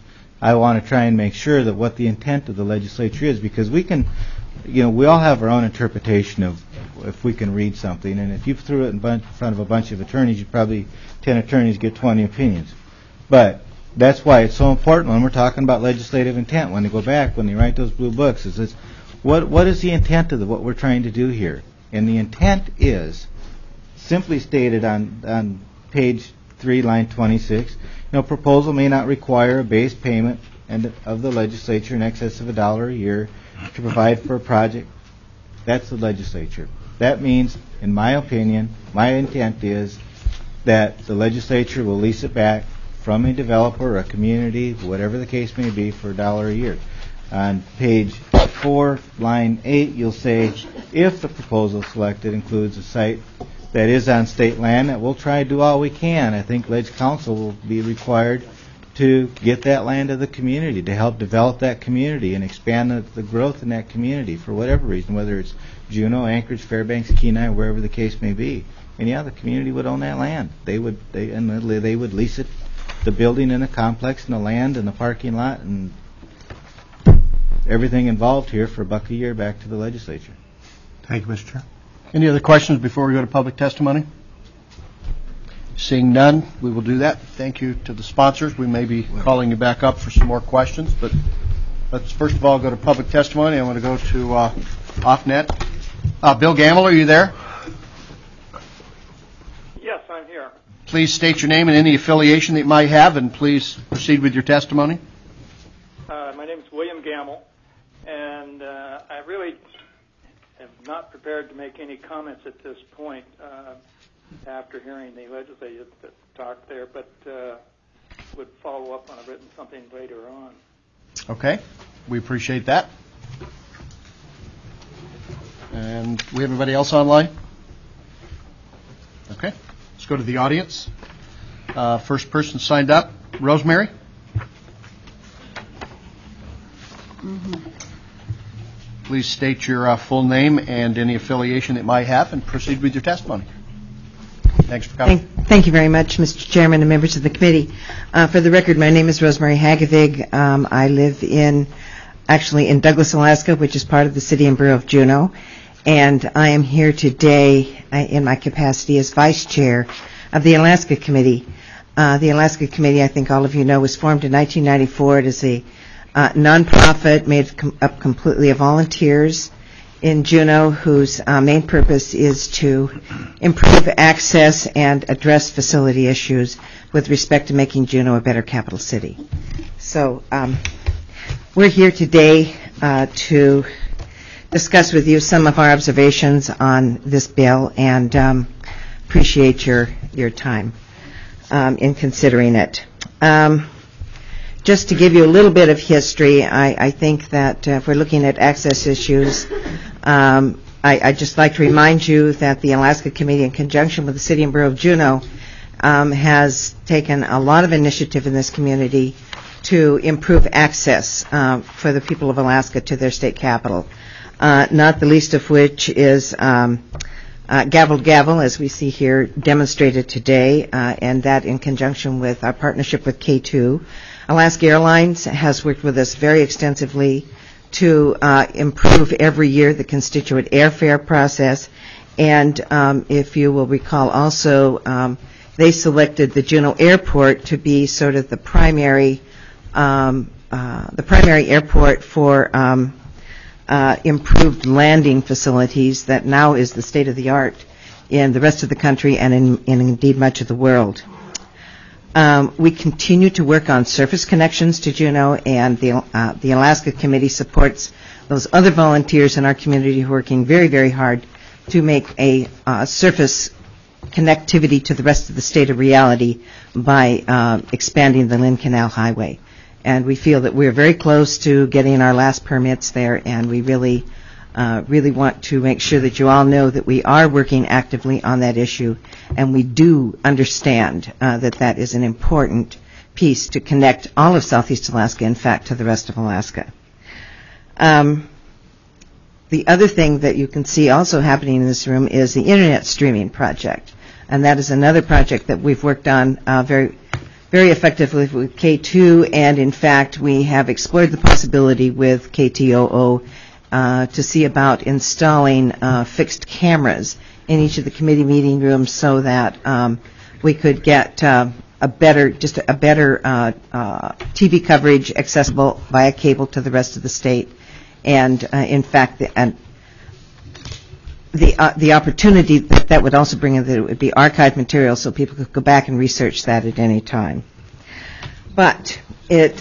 I want to try and make sure that what the intent of the legislature is, because we can, we all have our own interpretation of if we can read something, and if you threw it in front of a bunch of attorneys, you'd probably 10 attorneys get 20 opinions. But that's why it's so important when we're talking about legislative intent, when they go back, when they write those blue books, is this, what is the intent of what we're trying to do here? And the intent is simply stated on page 3, line 26. Proposal may not require a base payment of the legislature in excess of $1 a year to provide for a project. That's the legislature. That means, in my opinion, my intent is that the legislature will lease it back from a developer or a community, whatever the case may be, for $1 a year. On page 4, line 8, you'll say, if the proposal selected includes a site that is on state land, that we'll try to do all we can. I think Ledge Council will be required to get that land to the community, to help develop that community and expand the growth in that community for whatever reason, whether it's Juneau, Anchorage, Fairbanks, Kenai, wherever the case may be. And the community would own that land. They would lease it, the building and the complex and the land and the parking lot and everything involved here for $1 a year back to the legislature. Thank you, Mr. Chair. Any other questions before we go to public testimony? Seeing none, we will do that. Thank you to the sponsors. We may be calling you back up for some more questions, but let's first of all go to public testimony. I want to go to OffNet. Bill Gamble, are you there? Yes, I'm here. Please state your name and any affiliation that you might have, and please proceed with your testimony. My name is William Gamble, and I really am not prepared to make any comments at this point after hearing the legislative talk there, but would follow up on a written something later on. Okay, we appreciate that. And we have anybody else online? Okay, let's go to the audience. First person signed up, Rosemary. Please state your full name and any affiliation it might have, and proceed with your testimony. Thanks for coming. Thank you very much, Mr. Chairman and members of the committee. For the record, my name is Rosemary Hagevig. I live in Douglas, Alaska, which is part of the city and borough of Juneau. And I am here today in my capacity as vice chair of the Alaska Committee. The Alaska Committee, I think all of you know, was formed in 1994. It is a nonprofit made up completely of volunteers in Juneau, whose main purpose is to improve access and address facility issues with respect to making Juneau a better capital city. So we're here today to discuss with you some of our observations on this bill, and appreciate your time in considering it. Just to give you a little bit of history, I think that if we're looking at access issues, I'd just like to remind you that the Alaska Committee, in conjunction with the City and Borough of Juneau, has taken a lot of initiative in this community to improve access for the people of Alaska to their state capital, not the least of which is Gavel to Gavel, as we see here demonstrated today, and that in conjunction with our partnership with K2. Alaska Airlines has worked with us very extensively to improve every year the constituent airfare process, and if you will recall also, they selected the Juneau Airport to be sort of the primary airport for improved landing facilities that now is the state of the art in the rest of the country and in indeed much of the world. We continue to work on surface connections to Juneau, and the Alaska Committee supports those other volunteers in our community working very, very hard to make a surface connectivity to the rest of the state a reality by expanding the Lynn Canal Highway. And we feel that we're very close to getting our last permits there, and we really want to make sure that you all know that we are working actively on that issue, and we do understand that is an important piece to connect all of Southeast Alaska, in fact, to the rest of Alaska. The other thing that you can see also happening in this room is the Internet streaming project, and that is another project that we've worked on very very effectively with K2, and in fact, we have explored the possibility with KTOO to see about installing fixed cameras in each of the committee meeting rooms so that we could get a better TV coverage accessible via cable to the rest of the state. And in fact, the opportunity that would also bring in that it would be archived material so people could go back and research that at any time. But it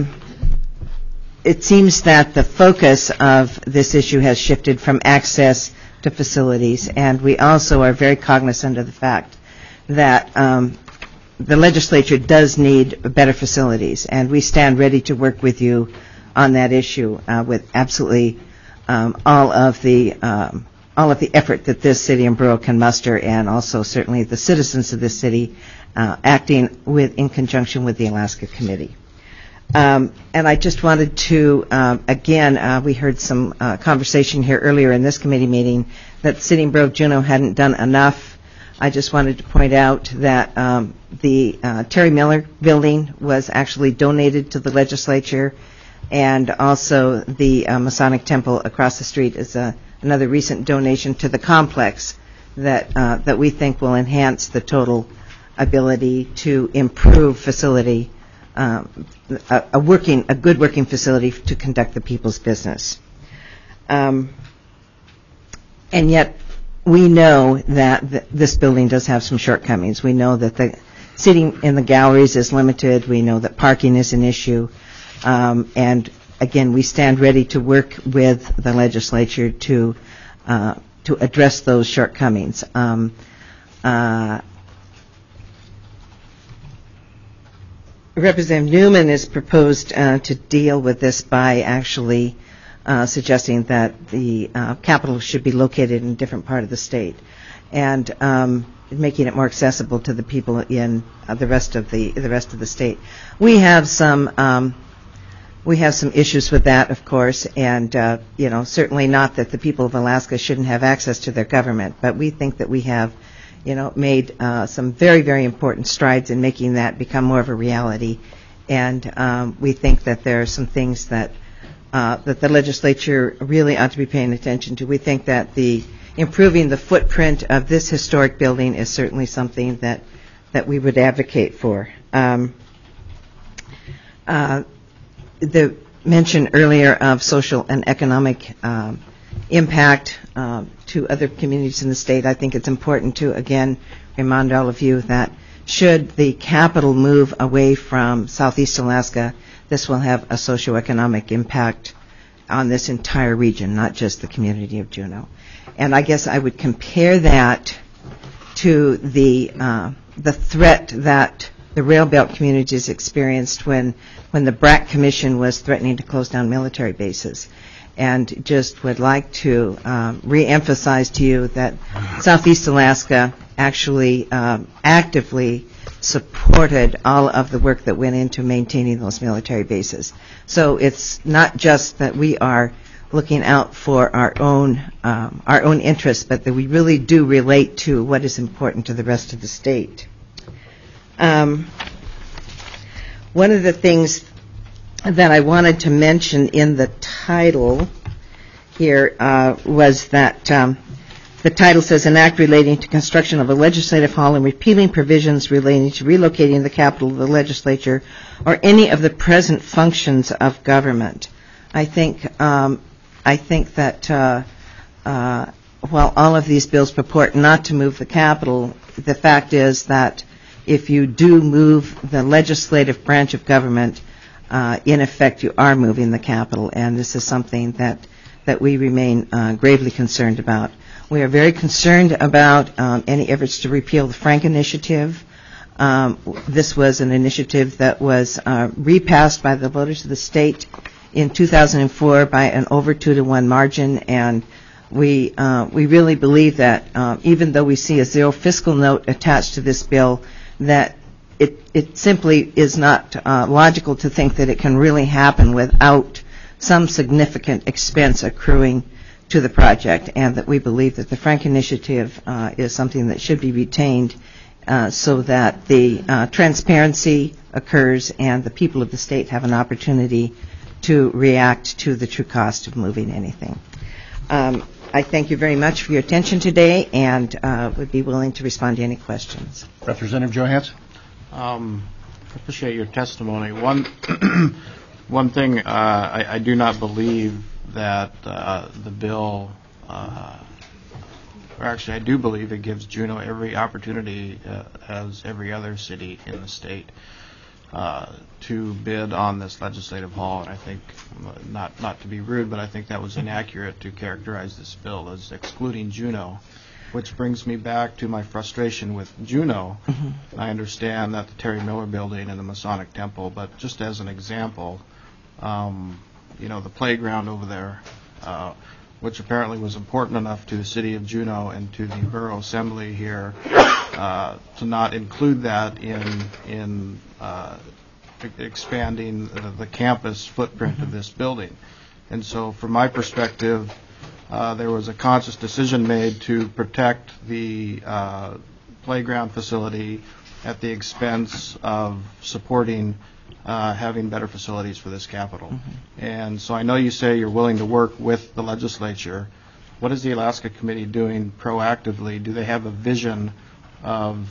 seems that the focus of this issue has shifted from access to facilities, and we also are very cognizant of the fact that the legislature does need better facilities, and we stand ready to work with you on that issue with absolutely all of the effort that this city and borough can muster, and also certainly the citizens of this city acting in conjunction with the Alaska Committee. And I just wanted to, again, we heard some conversation here earlier in this committee meeting that the City and Borough of Juneau hadn't done enough. I just wanted to point out that the Terry Miller building was actually donated to the legislature, and also the Masonic Temple across the street is another recent donation to the complex that we think will enhance the total ability to improve facility, a good working facility to conduct the people's business. And yet, we know that this building does have some shortcomings. We know that the seating in the galleries is limited. We know that parking is an issue. And again, we stand ready to work with the legislature to address those shortcomings. Representative Newman has proposed to deal with this by actually suggesting that the Capitol should be located in a different part of the state, and making it more accessible to the people in the rest of the state. We have some issues with that, of course, and certainly not that the people of Alaska shouldn't have access to their government, but we think that we have made some very, very important strides in making that become more of a reality. And we think that there are some things that the legislature really ought to be paying attention to. We think that improving the footprint of this historic building is certainly something that we would advocate for. The mention earlier of social and economic impact to other communities in the state, I think it's important to, again, remind all of you that should the capital move away from Southeast Alaska, this will have a socioeconomic impact on this entire region, not just the community of Juneau. And I guess I would compare that to the threat that the Rail Belt communities experienced when the BRAC Commission was threatening to close down military bases. And just would like to reemphasize to you that Southeast Alaska actually actively supported all of the work that went into maintaining those military bases. So it's not just that we are looking out for our own interests, but that we really do relate to what is important to the rest of the state. One of the things that I wanted to mention in the title here was that the title says, an act relating to construction of a legislative hall and repealing provisions relating to relocating the capital of the legislature or any of the present functions of government. I think that while all of these bills purport not to move the capital, the fact is that if you do move the legislative branch of government, in effect, you are moving the capital, and this is something that we remain gravely concerned about. We are very concerned about any efforts to repeal the Frank Initiative. This was an initiative that was repassed by the voters of the state in 2004 by an over 2-to-1 margin, and we really believe that even though we see a zero fiscal note attached to this bill, that it simply is not logical to think that it can really happen without some significant expense accruing to the project, and that we believe that the Frank Initiative is something that should be retained so that the transparency, occurs and the people of the state have an opportunity to react to the true cost of moving anything. I thank you very much for your attention today and would be willing to respond to any questions. Representative Johansson? I appreciate your testimony. One thing, I do not believe that the bill, or actually I do believe it gives Juneau every opportunity, as every other city in the state, to bid on this legislative hall. And I think, not to be rude, but I think that was inaccurate to characterize this bill as excluding Juneau, which brings me back to my frustration with Juneau. Mm-hmm. I understand that the Terry Miller Building and the Masonic Temple, but just as an example, the playground over there, which apparently was important enough to the city of Juneau and to the Borough Assembly here to not include that in expanding the campus footprint of this building. And so from my perspective, there was a conscious decision made to protect the playground facility at the expense of supporting having better facilities for this capital. Mm-hmm. And so I know you say you're willing to work with the legislature. What is the Alaska Committee doing proactively? Do they have a vision of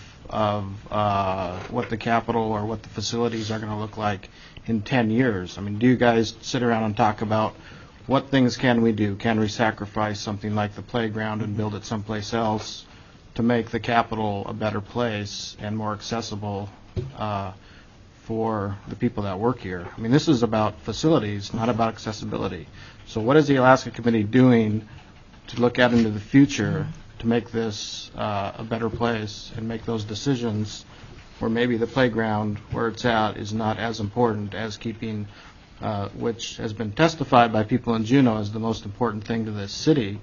what the capital or what the facilities are going to look like in 10 years? I mean, do you guys sit around and talk about what things can we do? Can we sacrifice something like the playground and build it someplace else to make the capital a better place and more accessible for the people that work here? I mean, this is about facilities, not about accessibility. So what is the Alaska Committee doing to look out into the future to make this a better place and make those decisions where maybe the playground where it's at is not as important as keeping, which has been testified by people in Juneau as the most important thing to this city.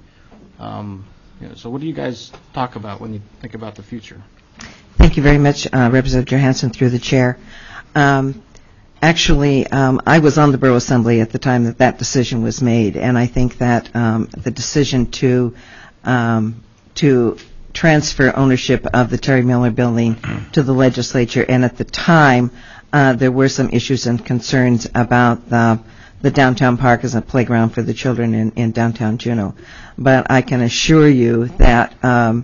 So what do you guys talk about when you think about the future? Thank you very much, Representative Johansson, through the chair. Actually, I was on the Borough Assembly at the time that decision was made, and I think that the decision to transfer ownership of the Terry Miller Building to the legislature, and at the time there were some issues and concerns about the downtown park as a playground for the children in downtown Juneau. But I can assure you that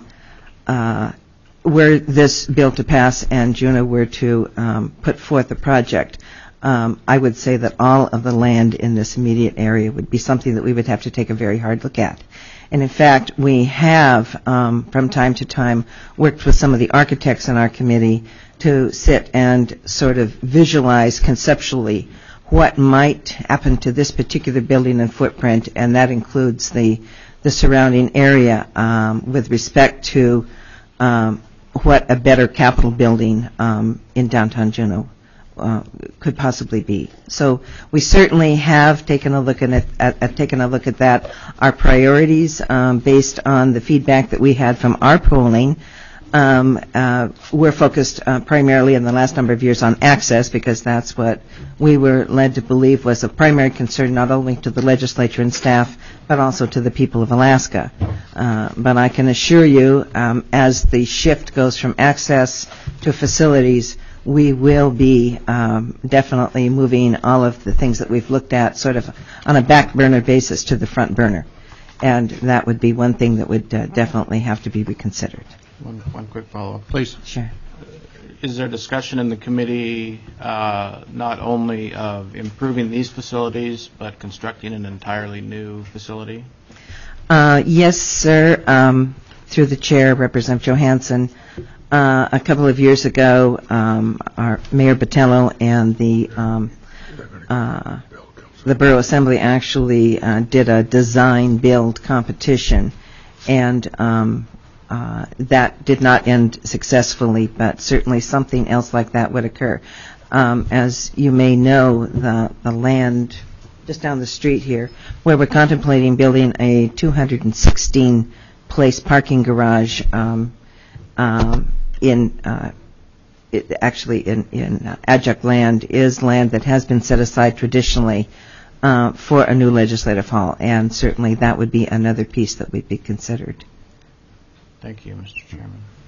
were this bill to pass and Juneau were to put forth a project, I would say that all of the land in this immediate area would be something that we would have to take a very hard look at. And in fact, we have, from time to time, worked with some of the architects in our committee to sit and sort of visualize conceptually what might happen to this particular building and footprint, and that includes the surrounding area with respect to what a better Capitol building in downtown Juneau could possibly be. So we certainly have taken a look at that. Our priorities, based on the feedback that we had from our polling, we're focused primarily in the last number of years on access, because that's what we were led to believe was a primary concern not only to the legislature and staff, but also to the people of Alaska. But I can assure you, as the shift goes from access to facilities, we will be definitely moving all of the things that we've looked at sort of on a back burner basis to the front burner. And that would be one thing that would definitely have to be reconsidered. One quick follow-up, please. Sure. Is there discussion in the committee not only of improving these facilities, but constructing an entirely new facility? Yes, sir. Through the chair, Representative Johansson, a couple of years ago, our Mayor Botello and the Borough Assembly actually did a design-build competition, and that did not end successfully, but certainly something else like that would occur. As you may know, the land just down the street here, where we're contemplating building a 216-place parking garage in adjunct land, is land that has been set aside traditionally for a new legislative hall, and certainly that would be another piece that would be considered. Thank you, Mr. Chairman.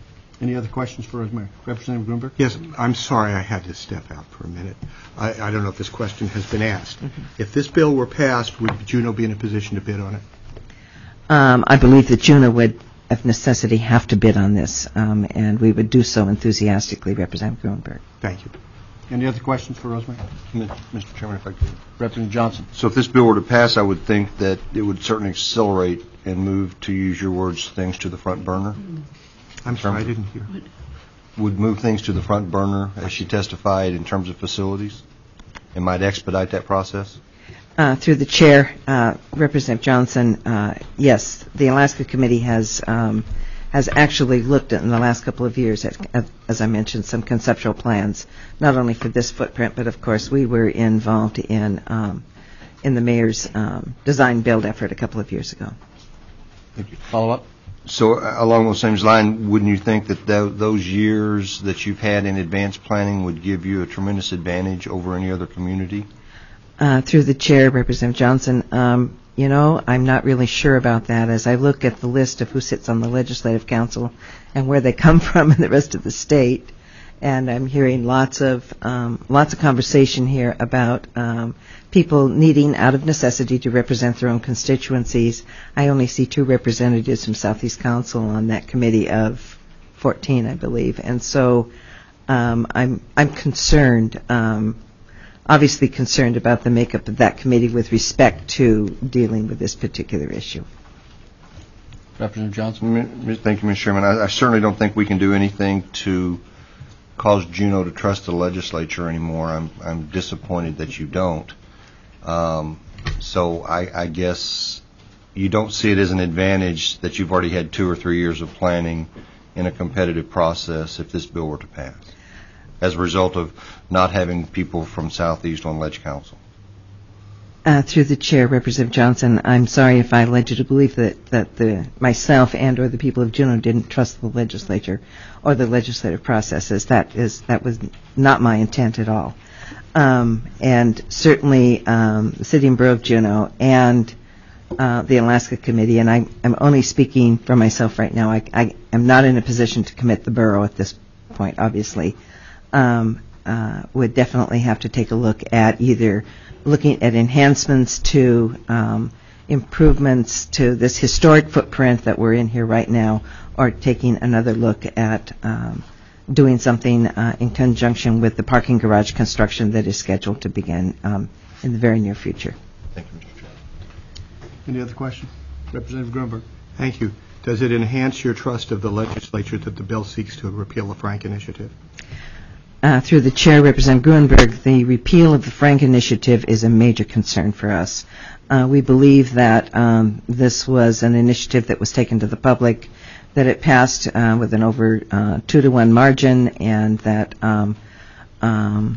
Any other questions for Rosemary? Representative Grunberg? Yes, I'm sorry I had to step out for a minute. I don't know if this question has been asked. If this bill were passed, would Juneau be in a position to bid on it? I believe that Juneau would, of necessity, have to bid on this, and we would do so enthusiastically, Representative Grunberg. Thank you. Any other questions for Rosemary? Mr. Chairman, if I could. Representative Johnson? So if this bill were to pass, I would think that it would certainly accelerate and move, to use your words, things to the front burner. I'm sorry, I didn't hear. Would move things to the front burner, as she testified, in terms of facilities, and might expedite that process? Through the chair, Representative Johnson, yes, the Alaska Committee has actually looked at, in the last couple of years, at, as I mentioned, some conceptual plans, not only for this footprint, but of course we were involved in the mayor's design build effort a couple of years ago. Thank you. Follow up? So along those same lines, wouldn't you think that those years that you've had in advanced planning would give you a tremendous advantage over any other community? Through the chair, Representative Johnson, I'm not really sure about that. As I look at the list of who sits on the Legislative Council and where they come from in the rest of the state, and I'm hearing lots of conversation here about people needing, out of necessity, to represent their own constituencies. I only see 2 representatives from Southeast Council on that committee of 14, I believe, and so I'm concerned. Obviously concerned about the makeup of that committee with respect to dealing with this particular issue. Representative Johnson? Thank you, Mr. Chairman. I certainly don't think we can do anything to cause Juneau to trust the legislature anymore. I'm disappointed that you don't. So I guess you don't see it as an advantage that you've already had 2 or 3 years of planning in a competitive process if this bill were to pass, as a result of not having people from Southeast on Ledge Council. Through the chair, Representative Johnson, I'm sorry if I led you to believe that myself and or the people of Juneau didn't trust the legislature or the legislative processes. That was not my intent at all. And certainly the City and Borough of Juneau and the Alaska Committee, and I'm only speaking for myself right now. I am not in a position to commit the borough at this point, obviously. Would definitely have to take a look at either looking at enhancements to improvements to this historic footprint that we're in here right now, or taking another look at doing something in conjunction with the parking garage construction that is scheduled to begin in the very near future. Thank you, Mr. Chairman. Any other questions? Representative Grunberg? Thank you. Does it enhance your trust of the legislature that the bill seeks to repeal the Frank Initiative? Through the chair, Representative Grunberg, the repeal of the Frank Initiative is a major concern for us. We believe that this was an initiative that was taken to the public, that it passed with an over 2-to-1 margin, and that, I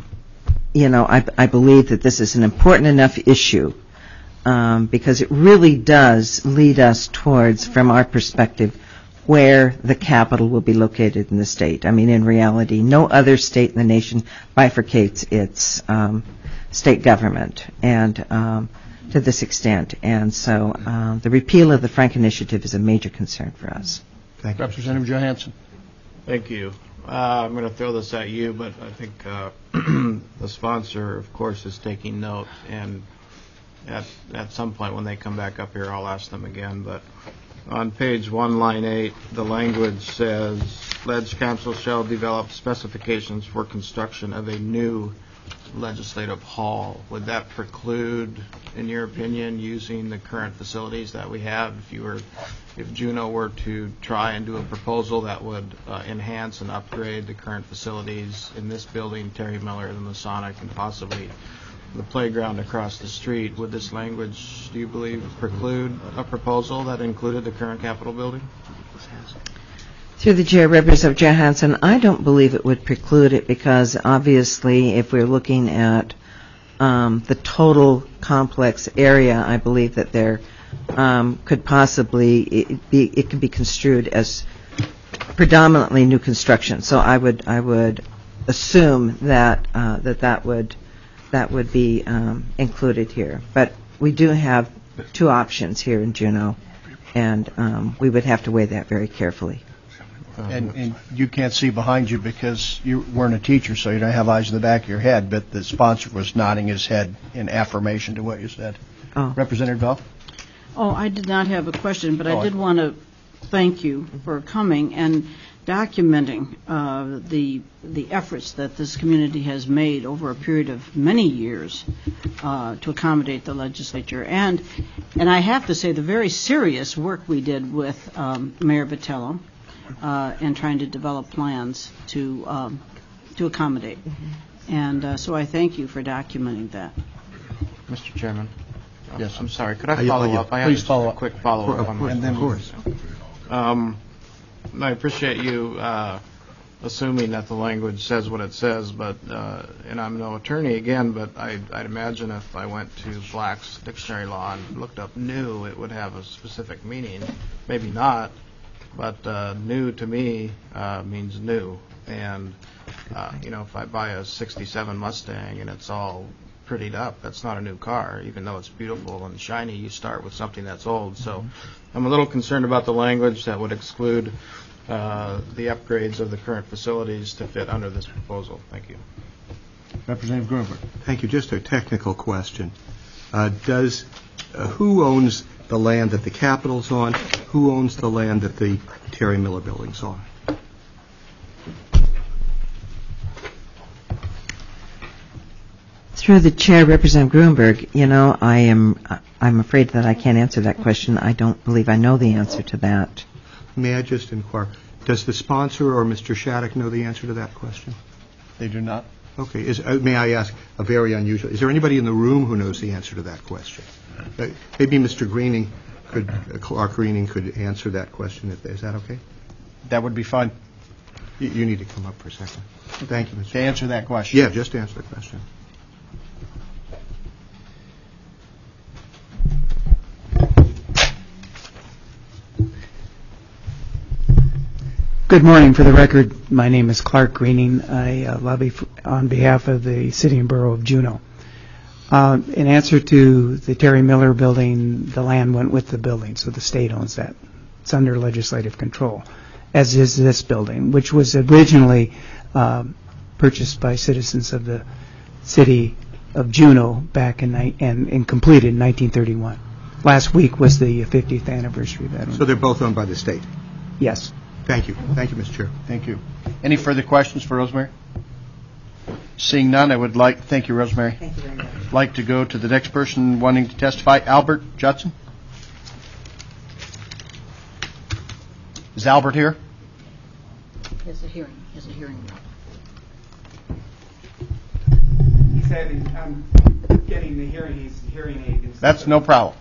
believe that this is an important enough issue because it really does lead us towards, from our perspective, where the capital will be located in the state. I mean, in reality, no other state in the nation bifurcates its state government, and to this extent. And so the repeal of the Frank Initiative is a major concern for us. Thank you. Representative Johansson? Thank you. I'm going to throw this at you, but I think the sponsor, of course, is taking note, and at some point when they come back up here, I'll ask them again. But on page 1, line 8, the language says, Ledge Council shall develop specifications for construction of a new legislative hall. Would that preclude, in your opinion, using the current facilities that we have? If Juneau were to try and do a proposal that would enhance and upgrade the current facilities in this building, Terry Miller, the Masonic, and possibly the playground across the street, would this language, do you believe, preclude a proposal that included the current Capitol building? Through the chair, Representative Johansson, I don't believe it would preclude it because obviously if we're looking at the total complex area, I believe that there could possibly, it could be construed as predominantly new construction. So I would assume that that would be included here. But we do have 2 options here in Juneau, and we would have to weigh that very carefully. And you can't see behind you because you weren't a teacher, so you don't have eyes in the back of your head, but the sponsor was nodding his head in affirmation to what you said. Oh. Representative Bell? Oh, I did not have a question, but Oh, I did want to thank you for coming and documenting the efforts that this community has made over a period of many years to accommodate the legislature. And I have to say the very serious work we did with Mayor Vitello and trying to develop plans to accommodate. And so I thank you for documenting that. Mr. Chairman? Yes. I'm sorry, could I follow up? I have Please just follow a up. quick follow-up on my And then, of course. I appreciate you assuming that the language says what it says, but and I'm no attorney again, but I'd imagine if I went to Black's Dictionary Law and looked up new, it would have a specific meaning. Maybe not, but new to me means new. And if I buy a '67 Mustang and it's all prettied up, that's not a new car. Even though it's beautiful and shiny, you start with something that's old. So I'm a little concerned about the language that would exclude the upgrades of the current facilities to fit under this proposal. Thank you. Representative Gruber. Thank you. Just a technical question. Who owns the land that the Capitol's on? Who owns the land that the Terry Miller Building's on? Through the chair, Representative Gruenberg, I'm afraid that I can't answer that question. I don't believe I know the answer to that. May I just inquire, does the sponsor or Mr. Shattuck know the answer to that question? They do not. Okay. May I ask a very unusual, is there anybody in the room who knows the answer to that question? Maybe Mr. Greening Clark Greening could answer that question. Is that okay? That would be fine. You need to come up for a second. Thank you, Mr. To answer that question. Yeah, just answer the question. Good morning. For the record, my name is Clark Greening. I lobby on behalf of the City and Borough of Juneau. In answer to the Terry Miller Building, the land went with the building, so the state owns that. It's under legislative control, as is this building, which was originally purchased by citizens of the City of Juneau back and completed in 1931. Last week was the 50th anniversary of that. So they're both owned by the state? Yes. Thank you. Thank you, Mr. Chair. Thank you. Any further questions for Rosemary? Seeing none, I would thank you, Rosemary. Thank you very much. Like to go to the next person wanting to testify, Albert Judson. Is Albert here? He has a hearing. He said I'm getting the hearing aid. That's no problem.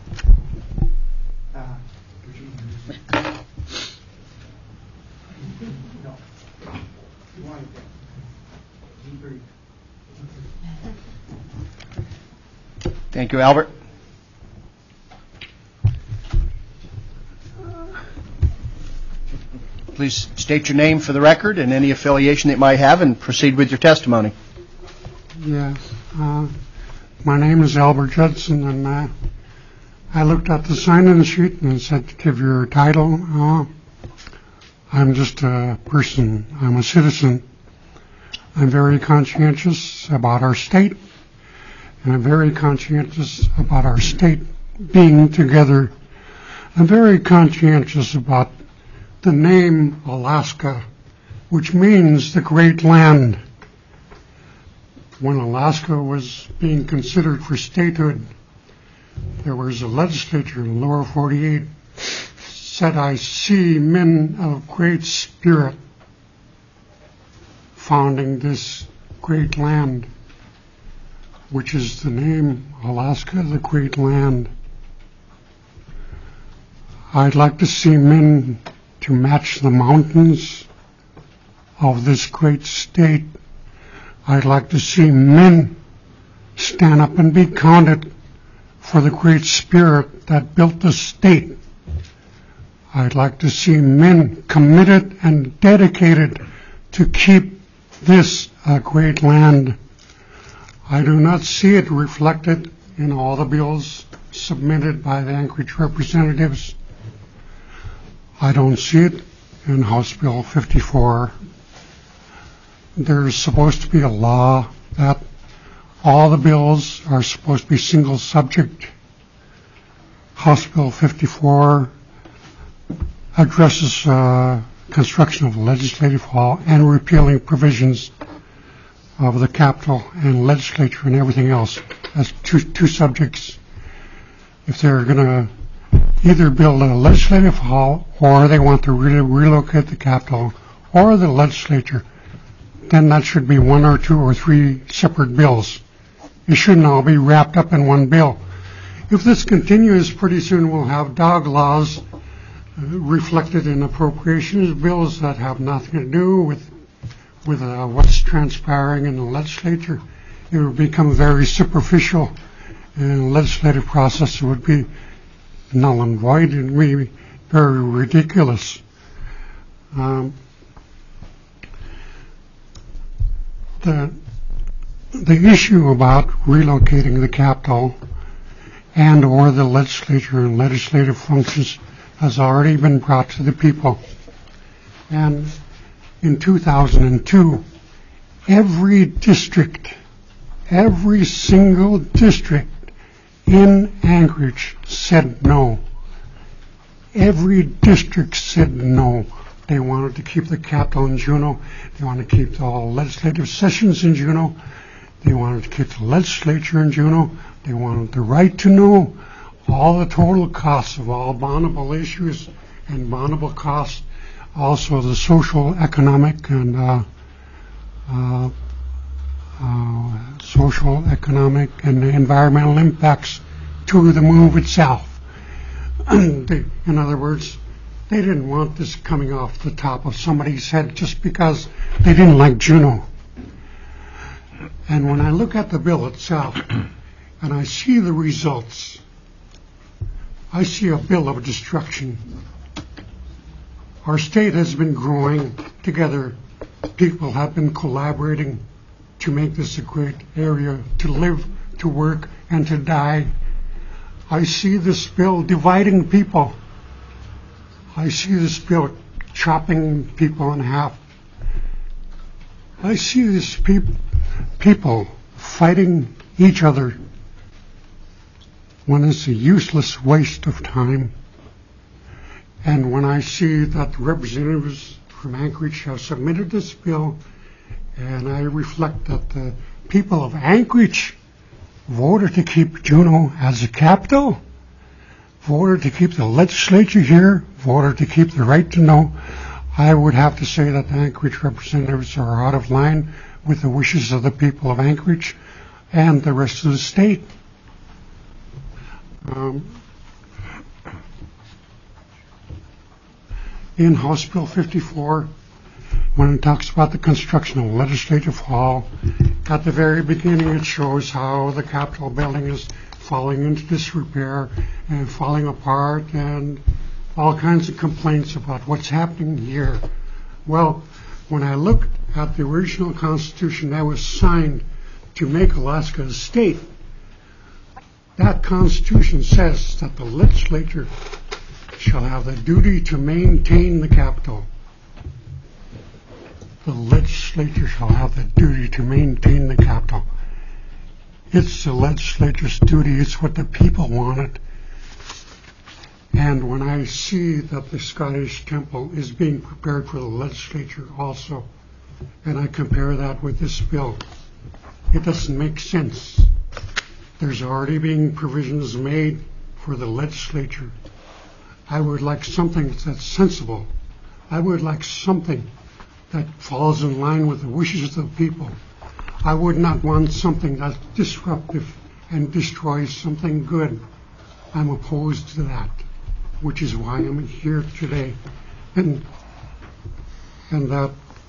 Thank you, Albert. Please state your name for the record and any affiliation that you might have and proceed with your testimony. Yes. My name is Albert Judson, and I looked at the sign-in sheet and it said, give your title. I'm just a person. I'm a citizen. I'm very conscientious about our state, and I'm very conscientious about our state being together. I'm very conscientious about the name Alaska, which means the great land. When Alaska was being considered for statehood, there was a legislature in the lower 48 said, I see men of great spirit founding this great land, which is the name Alaska, the great land. I'd like to see men to match the mountains of this great state. I'd like to see men stand up and be counted for the great spirit that built the state. I'd like to see men committed and dedicated to keep this a great land. I do not see it reflected in all the bills submitted by the Anchorage representatives. I don't see it in House Bill 54. There's supposed to be a law that all the bills are supposed to be single subject. House Bill 54 addresses construction of the Legislative Hall and repealing provisions of the Capitol and Legislature and everything else. That's two subjects. If they're going to either build a Legislative Hall or they want to relocate the Capitol or the Legislature, then that should be 1 or 2 or 3 separate bills. It shouldn't all be wrapped up in one bill. If this continues, pretty soon we'll have dog laws reflected in appropriations bills that have nothing to do with what's transpiring in the legislature. It would become very superficial, and the legislative process would be null and void and be very ridiculous. The issue about relocating the Capitol and or the legislature and legislative functions has already been brought to the people. And in 2002, every single district in Anchorage said no. Every district said no. They wanted to keep the Capitol in Juneau. They wanted to keep all legislative sessions in Juneau. They wanted to keep the legislature in Juneau. They wanted the right to know all the total costs of all bondable issues and bondable costs, also the social, economic, and environmental impacts to the move itself. In other words, they didn't want this coming off the top of somebody's head just because they didn't like Juneau. And when I look at the bill itself and I see the results, I see a bill of destruction. Our state has been growing together. People have been collaborating to make this a great area to live, to work, and to die. I see this bill dividing people. I see this bill chopping people in half. I see these people fighting each other when it's a useless waste of time. And when I see that the representatives from Anchorage have submitted this bill, and I reflect that the people of Anchorage voted to keep Juneau as a capital, voted to keep the legislature here, voted to keep the right to know, I would have to say that the Anchorage representatives are out of line with the wishes of the people of Anchorage and the rest of the state. In House Bill 54, when it talks about the construction of Legislative Hall, at the very beginning it shows how the Capitol building is falling into disrepair and falling apart and all kinds of complaints about what's happening here. Well, when I look at the original Constitution that was signed to make Alaska a state, that Constitution says that the legislature shall have the duty to maintain the Capitol. The legislature shall have the duty to maintain the Capitol. It's the legislature's duty. It's what the people wanted. And when I see that the Scottish Temple is being prepared for the legislature also, and I compare that with this bill, it doesn't make sense. There's already been provisions made for the legislature. I would like something that's sensible. I would like something that falls in line with the wishes of the people. I would not want something that's disruptive and destroys something good. I'm opposed to that, which is why I'm here today. And that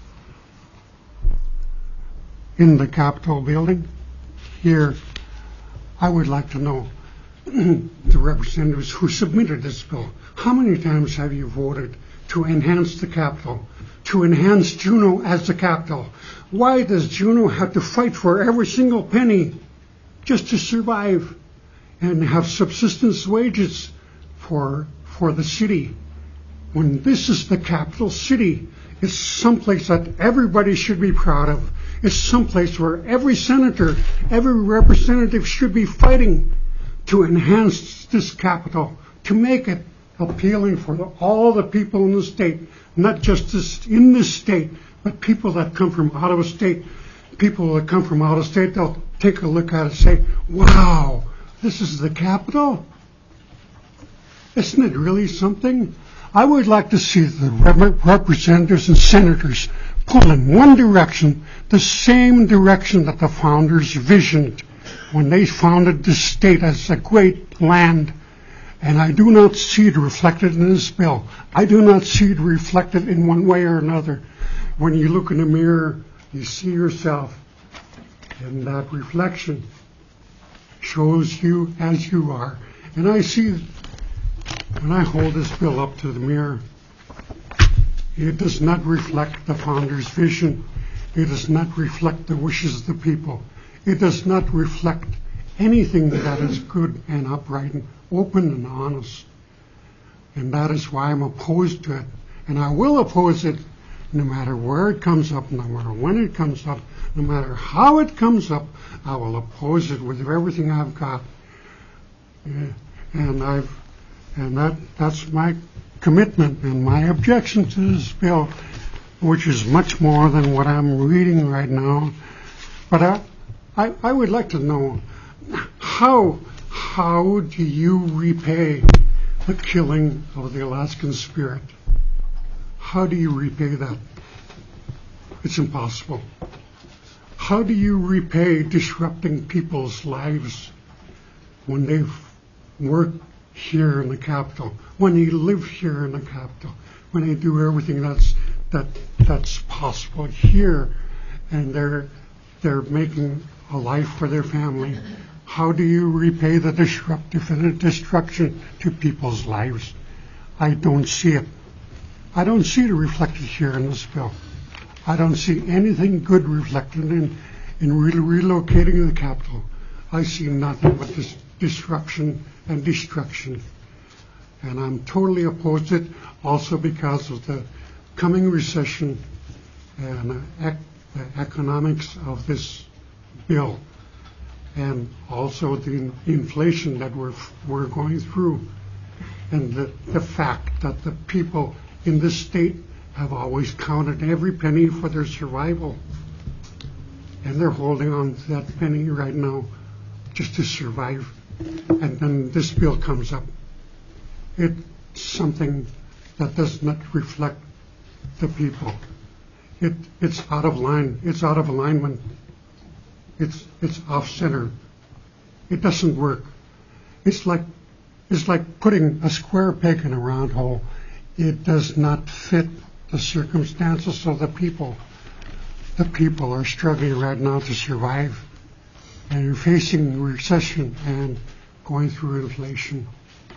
in the Capitol building here, I would like to know the representatives who submitted this bill, how many times have you voted to enhance the Capitol, to enhance Juneau as the capital? Why does Juneau have to fight for every single penny just to survive and have subsistence wages for the city? when this is the capital city. It's someplace that everybody should be proud of. It's someplace where every senator, every representative should be fighting to enhance this capital, to make it appealing for all the people in the state, not just in this state, but people that come from out of state. People that come from out of state, they'll take a look at it and say, wow, this is the capital? Isn't it really something? I would like to see the representatives and senators pull in one direction, the same direction that the founders visioned when they founded this state as a great land. And I do not see it reflected in this bill. I do not see it reflected in one way or another. When you look in the mirror, you see yourself, and that reflection shows you as you are. And I see, when I hold this bill up to the mirror, it does not reflect the founder's vision. It does not reflect the wishes of the people. It does not reflect anything that is good and upright and open and honest. And that is why I'm opposed to it. And I will oppose it no matter where it comes up, no matter when it comes up, no matter how it comes up. I will oppose it with everything I've got. That's my commitment and my objection to this bill, which is much more than what I'm reading right now. But I would like to know, how do you repay the killing of the Alaskan spirit? How do you repay that? It's impossible. How do you repay disrupting people's lives when they work here in the capital, when they live here in the capital, when they do everything that's possible here, and they're making a life for their family? How do you repay the disruptive and the destruction to people's lives? I don't see it. I don't see it reflected here in this bill. I don't see anything good reflected in relocating the capital. I see nothing but this disruption and destruction. And I'm totally opposed to it, also because of the coming recession and the economics of this bill, and also the inflation that we're going through, and the fact that the people in this state have always counted every penny for their survival, and they're holding on to that penny right now just to survive. And then this bill comes up. It's something that does not reflect the people. It's out of line. It's out of alignment. It's off center. It doesn't work. It's like putting a square peg in a round hole. It does not fit the circumstances of the people. The people are struggling right now to survive, and are facing recession and going through inflation.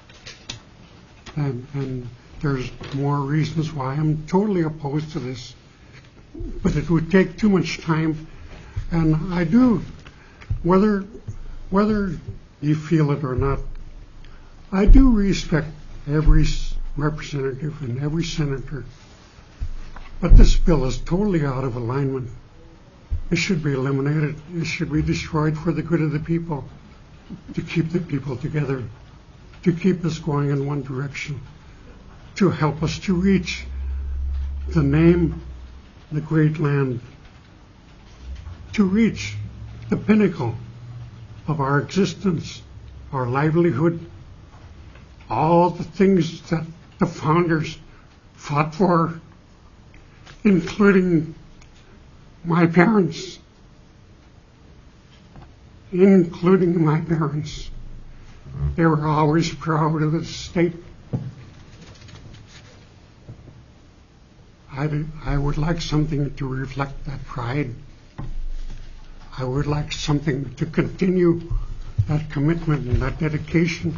And there's more reasons why I'm totally opposed to this. But it would take too much time, and I do, whether you feel it or not, I do respect every representative and every senator. But this bill is totally out of alignment. It should be eliminated. It should be destroyed for the good of the people, to keep the people together, to keep us going in one direction, to help us to reach the name, the great land, to reach the pinnacle of our existence, our livelihood, all the things that the founders fought for, including my parents. They were always proud of the state. I would like something to reflect that pride. I would like something to continue that commitment and that dedication.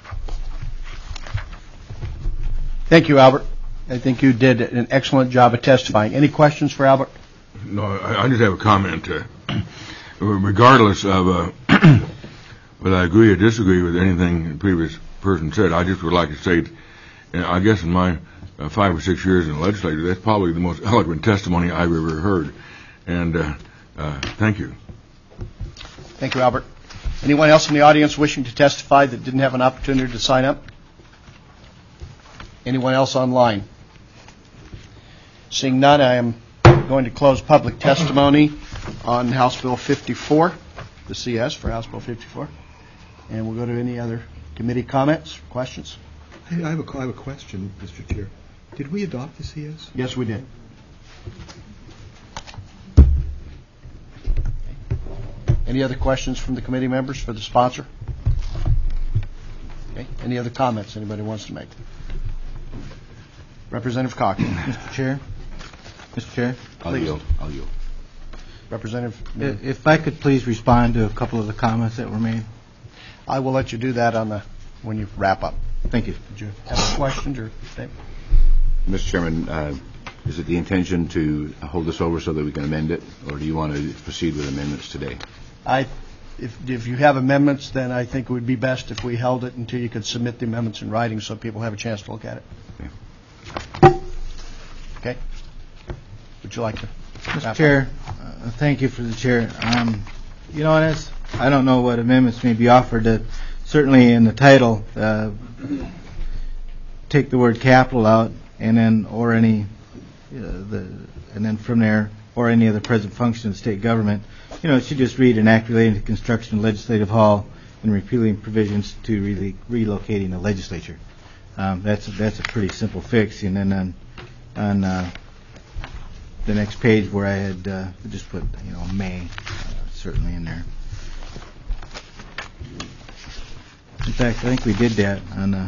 Thank you, Albert. I think you did an excellent job of testifying. Any questions for Albert? No, I just have a comment. Regardless of whether I agree or disagree with anything the previous person said, I just would like to state, I guess in my 5 or 6 years in the legislature, that's probably the most eloquent testimony I've ever heard. And thank you. Thank you, Albert. Anyone else in the audience wishing to testify that didn't have an opportunity to sign up? Anyone else online? Seeing none, I am going to close public testimony on House Bill 54, the CS for House Bill 54. And we'll go to any other committee comments, questions? I have a question, Mr. Chair. Did we adopt the CS? Yes, we did. Any other questions from the committee members for the sponsor? Okay. Any other comments anybody wants to make? Representative Cochran. Mr. Chair? Mr. Chair? I'll yield. Representative? If I could please respond to a couple of the comments that were made. I will let you do that when you wrap up. Thank you. Did you have a question or statement? Mr. Chairman, is it the intention to hold this over so that we can amend it, or do you want to proceed with amendments today? If you have amendments, then I think it would be best if we held it until you could submit the amendments in writing so people have a chance to look at it. Okay? Would you like to? Mr. Chair, thank you for the chair. I don't know what amendments may be offered. Certainly in the title, take the word capital out, and then and then from there, or any other present function of the state government. It should just read an act relating to construction of legislative hall and repealing provisions to relocating the legislature. That's a pretty simple fix. And then on the next page where I had just put May certainly in there. In fact, I think we did that on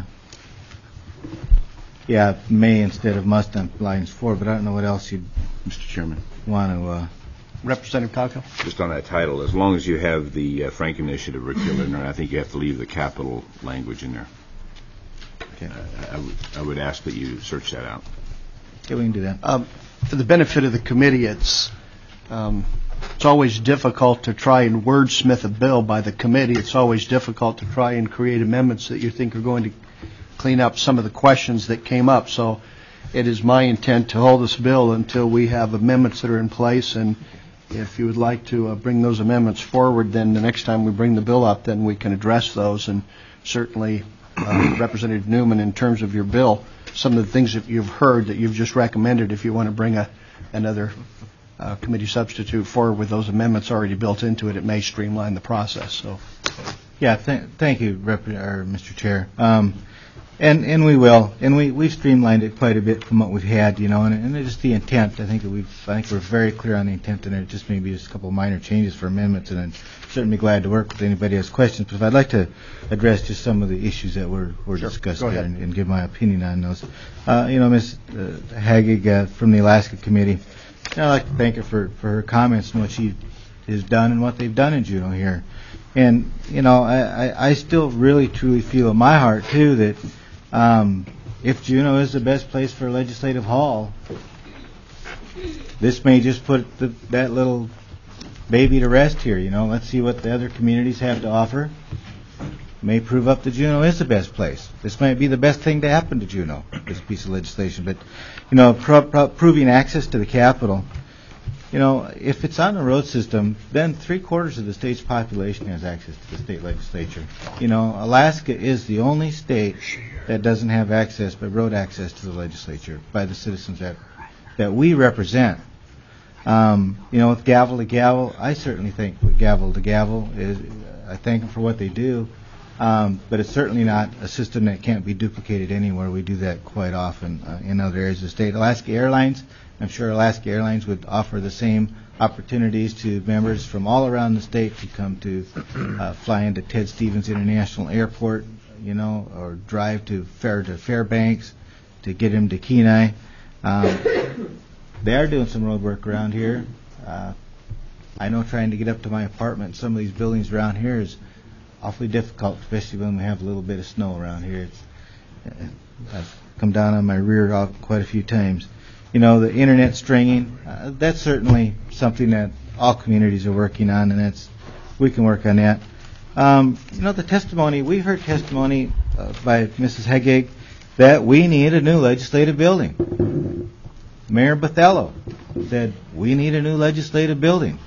May instead of must on lines 4, but I don't know what else you'd, Mr. Chairman, want to. Representative Cockle? Just on that title, as long as you have the Frank Initiative repeal in there, I think you have to leave the capital language in there. Okay. I would ask that you search that out. Okay, we can do that. For the benefit of the committee, it's always difficult to try and wordsmith a bill by the committee. It's always difficult to try and create amendments that you think are going to clean up some of the questions that came up. So it is my intent to hold this bill until we have amendments that are in place. And if you would like to bring those amendments forward, then the next time we bring the bill up, then we can address those. And certainly, Representative Newman, in terms of your bill, some of the things that you've heard that you've just recommended, if you want to bring another committee substitute forward with those amendments already built into it, it may streamline the process. So, thank you, Mr. Chair. And we will, and we've streamlined it quite a bit from what we've had, and just the intent. I think we're very clear on the intent, and it just maybe just a couple of minor changes for amendments, and I'm certainly glad to work with anybody who has questions. But if I'd like to address just some of the issues that were discussed there and give my opinion on those. Ms. Haggig from the Alaska Committee, I'd like to thank her for her comments and what she has done and what they've done in Juneau here. And, I still really truly feel in my heart, too, that if Juneau is the best place for a legislative hall, this may just put that little baby to rest here. Let's see what the other communities have to offer. May prove up that Juneau is the best place. This might be the best thing to happen to Juneau, this piece of legislation. But, proving access to the capital, if it's on the road system, then 3/4 of the state's population has access to the state legislature. Alaska is the only state that doesn't have access, but road access to the legislature by the citizens that we represent. With gavel to gavel, I certainly think with gavel to gavel I thank them for what they do. But it's certainly not a system that can't be duplicated anywhere. We do that quite often in other areas of the state. Alaska Airlines, I'm sure Alaska Airlines would offer the same opportunities to members from all around the state to come to fly into Ted Stevens International Airport, or drive to Fairbanks to get him to Kenai. They are doing some road work around here. I know trying to get up to my apartment, some of these buildings around here is awfully difficult, especially when we have a little bit of snow around here. I've come down on my rear quite a few times. The internet stringing, that's certainly something that all communities are working on, and we can work on that. The testimony, we heard testimony by Mrs. Haggig, that we need a new legislative building. Mayor Bathello said, we need a new legislative building.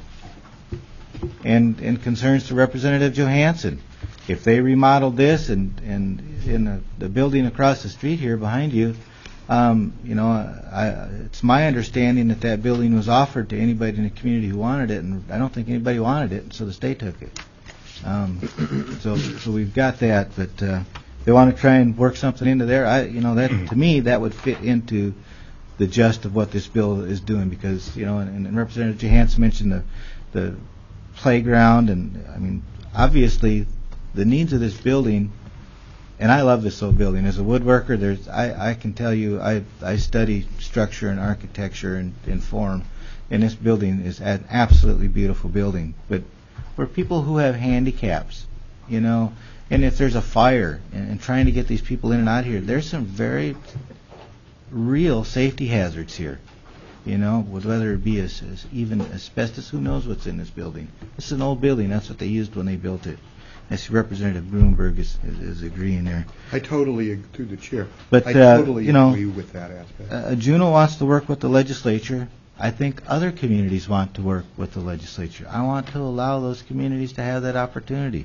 And concerns to Representative Johansson. If they remodeled this and in the building across the street here behind you, it's my understanding that building was offered to anybody in the community who wanted it, and I don't think anybody wanted it, and so the state took it. So we've got that, but they want to try and work something into there. That to me that would fit into the gist of what this bill is doing, because and Representative Johansson mentioned the playground, and I mean obviously the needs of this building. And I love this old building. As a woodworker, I can tell you, I study structure and architecture and form, and this building is an absolutely beautiful building. But for people who have handicaps, and if there's a fire and trying to get these people in and out here, there's some very real safety hazards here. Whether it be even asbestos, who knows what's in this building. This is an old building. That's what they used when they built it. I see Representative Bloomberg is agreeing there. I totally, through the chair, but, I totally agree with that aspect. Juneau wants to work with the legislature. I think other communities want to work with the legislature. I want to allow those communities to have that opportunity.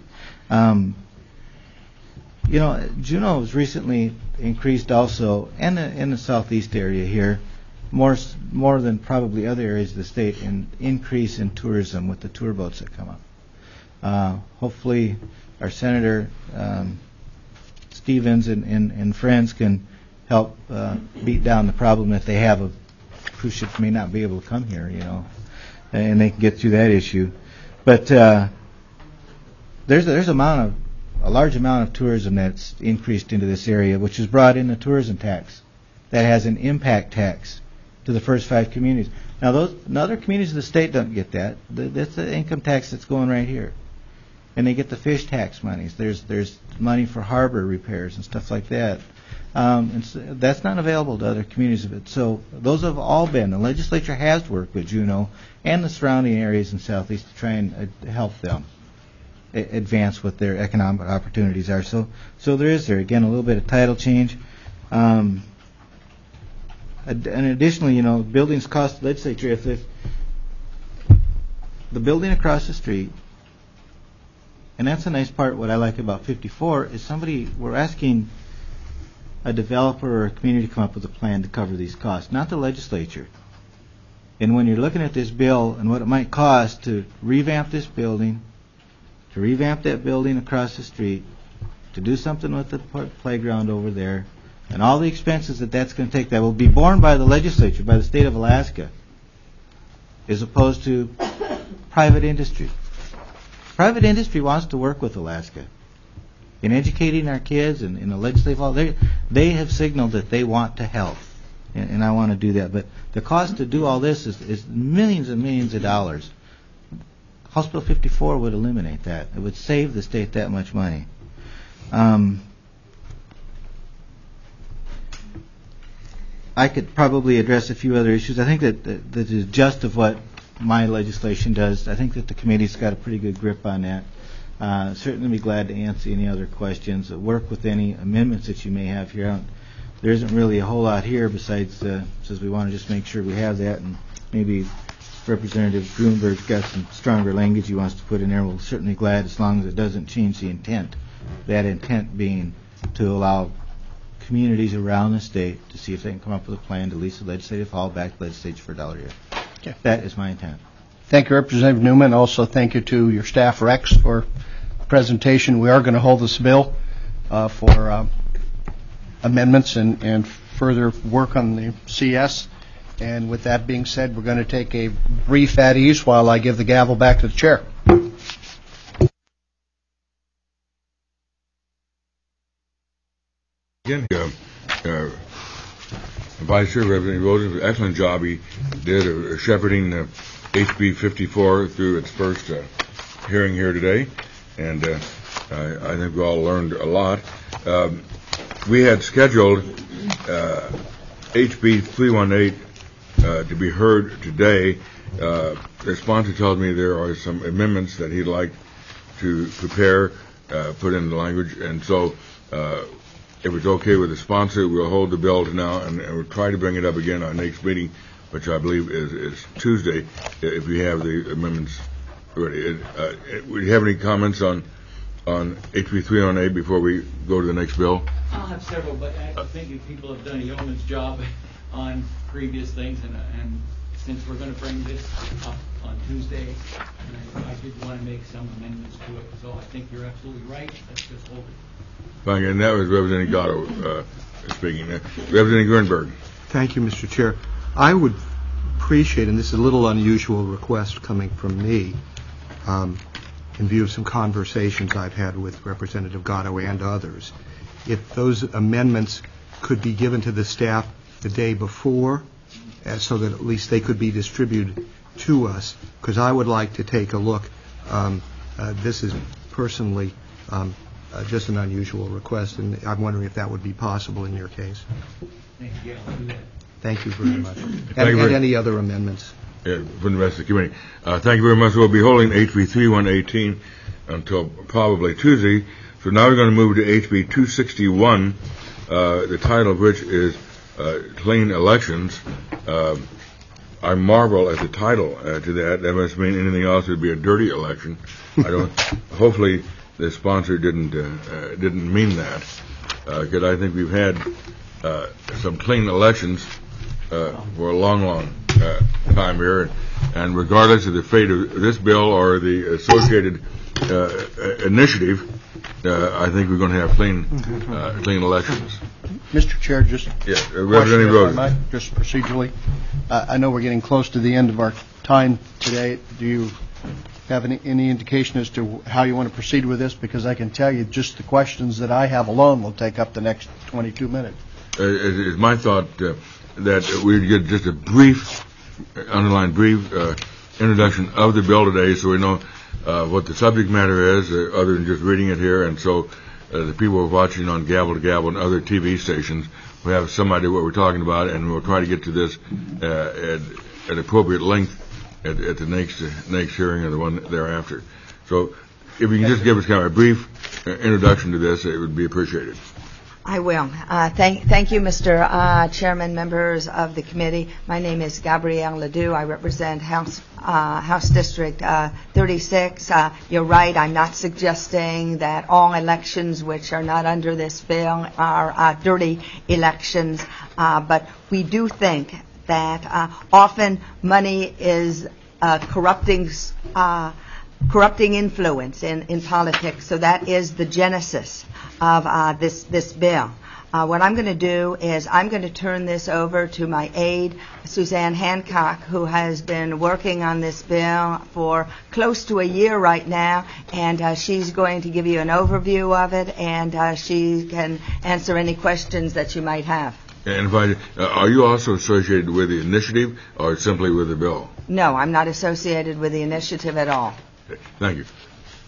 Juneau has recently increased also, and in the southeast area here, more than probably other areas of the state, in increase in tourism with the tour boats that come up. Hopefully our Senator Stevens and friends can help beat down the problem that they have of cruise ships may not be able to come here, and they can get through that issue. But there's a large amount of tourism that's increased into this area, which has brought in a tourism tax that has an impact tax to the first 5 communities. Now, other communities of the state don't get that. That's the income tax that's going right here. And they get the fish tax monies. There's money for harbor repairs and stuff like that. And so that's not available to other communities. So those have all been. The legislature has worked with Juneau and the surrounding areas in Southeast to try and help them advance what their economic opportunities are. So there is again a little bit of title change. And additionally, buildings cost the legislature. If the building across the street, and that's a nice part, what I like about 54, is we're asking a developer or a community to come up with a plan to cover these costs, not the legislature. And when you're looking at this bill and what it might cost to revamp this building, to revamp that building across the street, to do something with the playground over there, and all the expenses that's going to take, that will be borne by the legislature, by the state of Alaska, as opposed to private industry. Private industry wants to work with Alaska in educating our kids and in the legislative hall. They have signaled that they want to help, and I want to do that. But the cost to do all this is millions and millions of dollars. House Bill 54 would eliminate that. It would save the state that much money. I could probably address a few other issues. I think that the gist of what my legislation does, I think that the committee's got a pretty good grip on that. Certainly be glad to answer any other questions, work with any amendments that you may have here. There isn't really a whole lot here besides says we want to just make sure we have that, and maybe Representative Bloomberg's got some stronger language he wants to put in there. We're certainly glad, as long as it doesn't change the intent. That intent being to allow communities around the state to see if they can come up with a plan to lease the legislative hall back to the legislature for $1 a year. Okay. That is my intent. Thank you, Representative Newman. Also, thank you to your staff, Rex, for the presentation. We are going to hold this bill for amendments and further work on the CS. And with that being said, we're going to take a brief at ease while I give the gavel back to the chair. Again, Vice Chair Representative Rosen, excellent job he did shepherding HB 54 through its first hearing here today, and I think we all learned a lot. We had scheduled HB 318 to be heard today. The sponsor tells me there are some amendments that he'd like to prepare, put in the language, and so if it's okay with the sponsor, we'll hold the bill now, and we'll try to bring it up again on next meeting, which I believe is Tuesday, if we have the amendments ready. Would you have any comments on HB 308 before we go to the next bill? I'll have several, but I think if people have done a yeoman's job on previous things, and since we're going to bring this up on Tuesday, I did want to make some amendments to it, so I think you're absolutely right. Let's just hold it. Thank you. And that was Representative Gatto speaking. Representative Gernberg. Thank you, Mr. Chair. I would appreciate, and this is a little unusual request coming from me, in view of some conversations I've had with Representative Gatto and others, if those amendments could be given to the staff the day before, so that at least they could be distributed to us, because I would like to take a look. This is personally just an unusual request, and I'm wondering if that would be possible in your case. Thank you. I'll do that. Thank you very much. And any other amendments? Yeah, from the rest of the committee. Thank you very much. We'll be holding HB 3118 until probably Tuesday. So now we're going to move to HB 261, the title of which is Clean Elections. I marvel at the title to that. That must mean anything else would be a dirty election. I don't. Hopefully, the sponsor didn't mean that, because I think we've had some clean elections for a long time here, and regardless of the fate of this bill or the associated initiative, I think we're going to have clean elections. Mr. Chair, just Representative Rhodes. Just procedurally, I know we're getting close to the end of our time today. Do you have any indication as to how you want to proceed with this? Because I can tell you just the questions that I have alone will take up the next 22 minutes. It's my thought that we'd get just a brief, underlined brief introduction of the bill today, so we know what the subject matter is, other than just reading it here, and so the people who are watching on Gavel to Gavel and other TV stations will have some idea what we're talking about, and we'll try to get to this at appropriate length at the next hearing or the one thereafter. So if you can just give us kind of a brief introduction to this, it would be appreciated. I will. Thank you, Mr. Chairman, members of the committee. My name is Gabrielle Ledoux. I represent House District 36. You're right. I'm not suggesting that all elections which are not under this bill are dirty elections, but we do think that often money is corrupting influence in politics. So that is the genesis of this bill. What I'm going to do is I'm going to turn this over to my aide, Suzanne Hancock, who has been working on this bill for close to a year right now, and she's going to give you an overview of it, and she can answer any questions that you might have. And are you also associated with the initiative or simply with the bill? No, I'm not associated with the initiative at all. Okay. Thank you.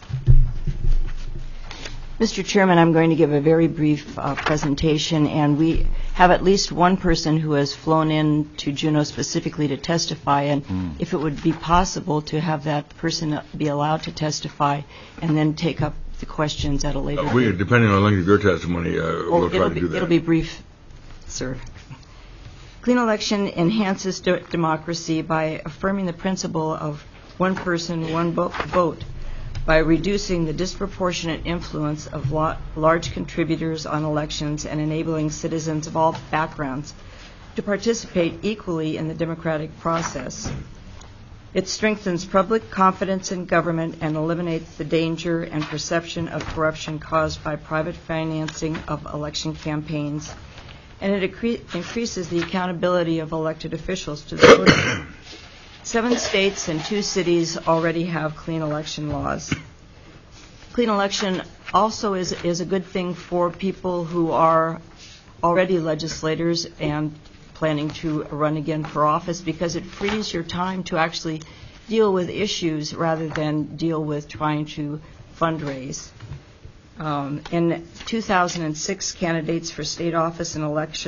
Mr. Chairman, I'm going to give a very brief presentation, and we have at least one person who has flown in to Juneau specifically to testify, and if it would be possible to have that person be allowed to testify and then take up the questions at a later date. Depending on the length of your testimony, we'll try to do that. It'll be brief, sir. Clean election enhances democracy by affirming the principle of one person, one vote, by reducing the disproportionate influence of large contributors on elections and enabling citizens of all backgrounds to participate equally in the democratic process. It strengthens public confidence in government and eliminates the danger and perception of corruption caused by private financing of election campaigns, and it increases the accountability of elected officials to the voter. 7 states and 2 cities already have clean election laws. Clean election also is a good thing for people who are already legislators and planning to run again for office, because it frees your time to actually deal with issues rather than deal with trying to fundraise. In 2006, candidates for state offices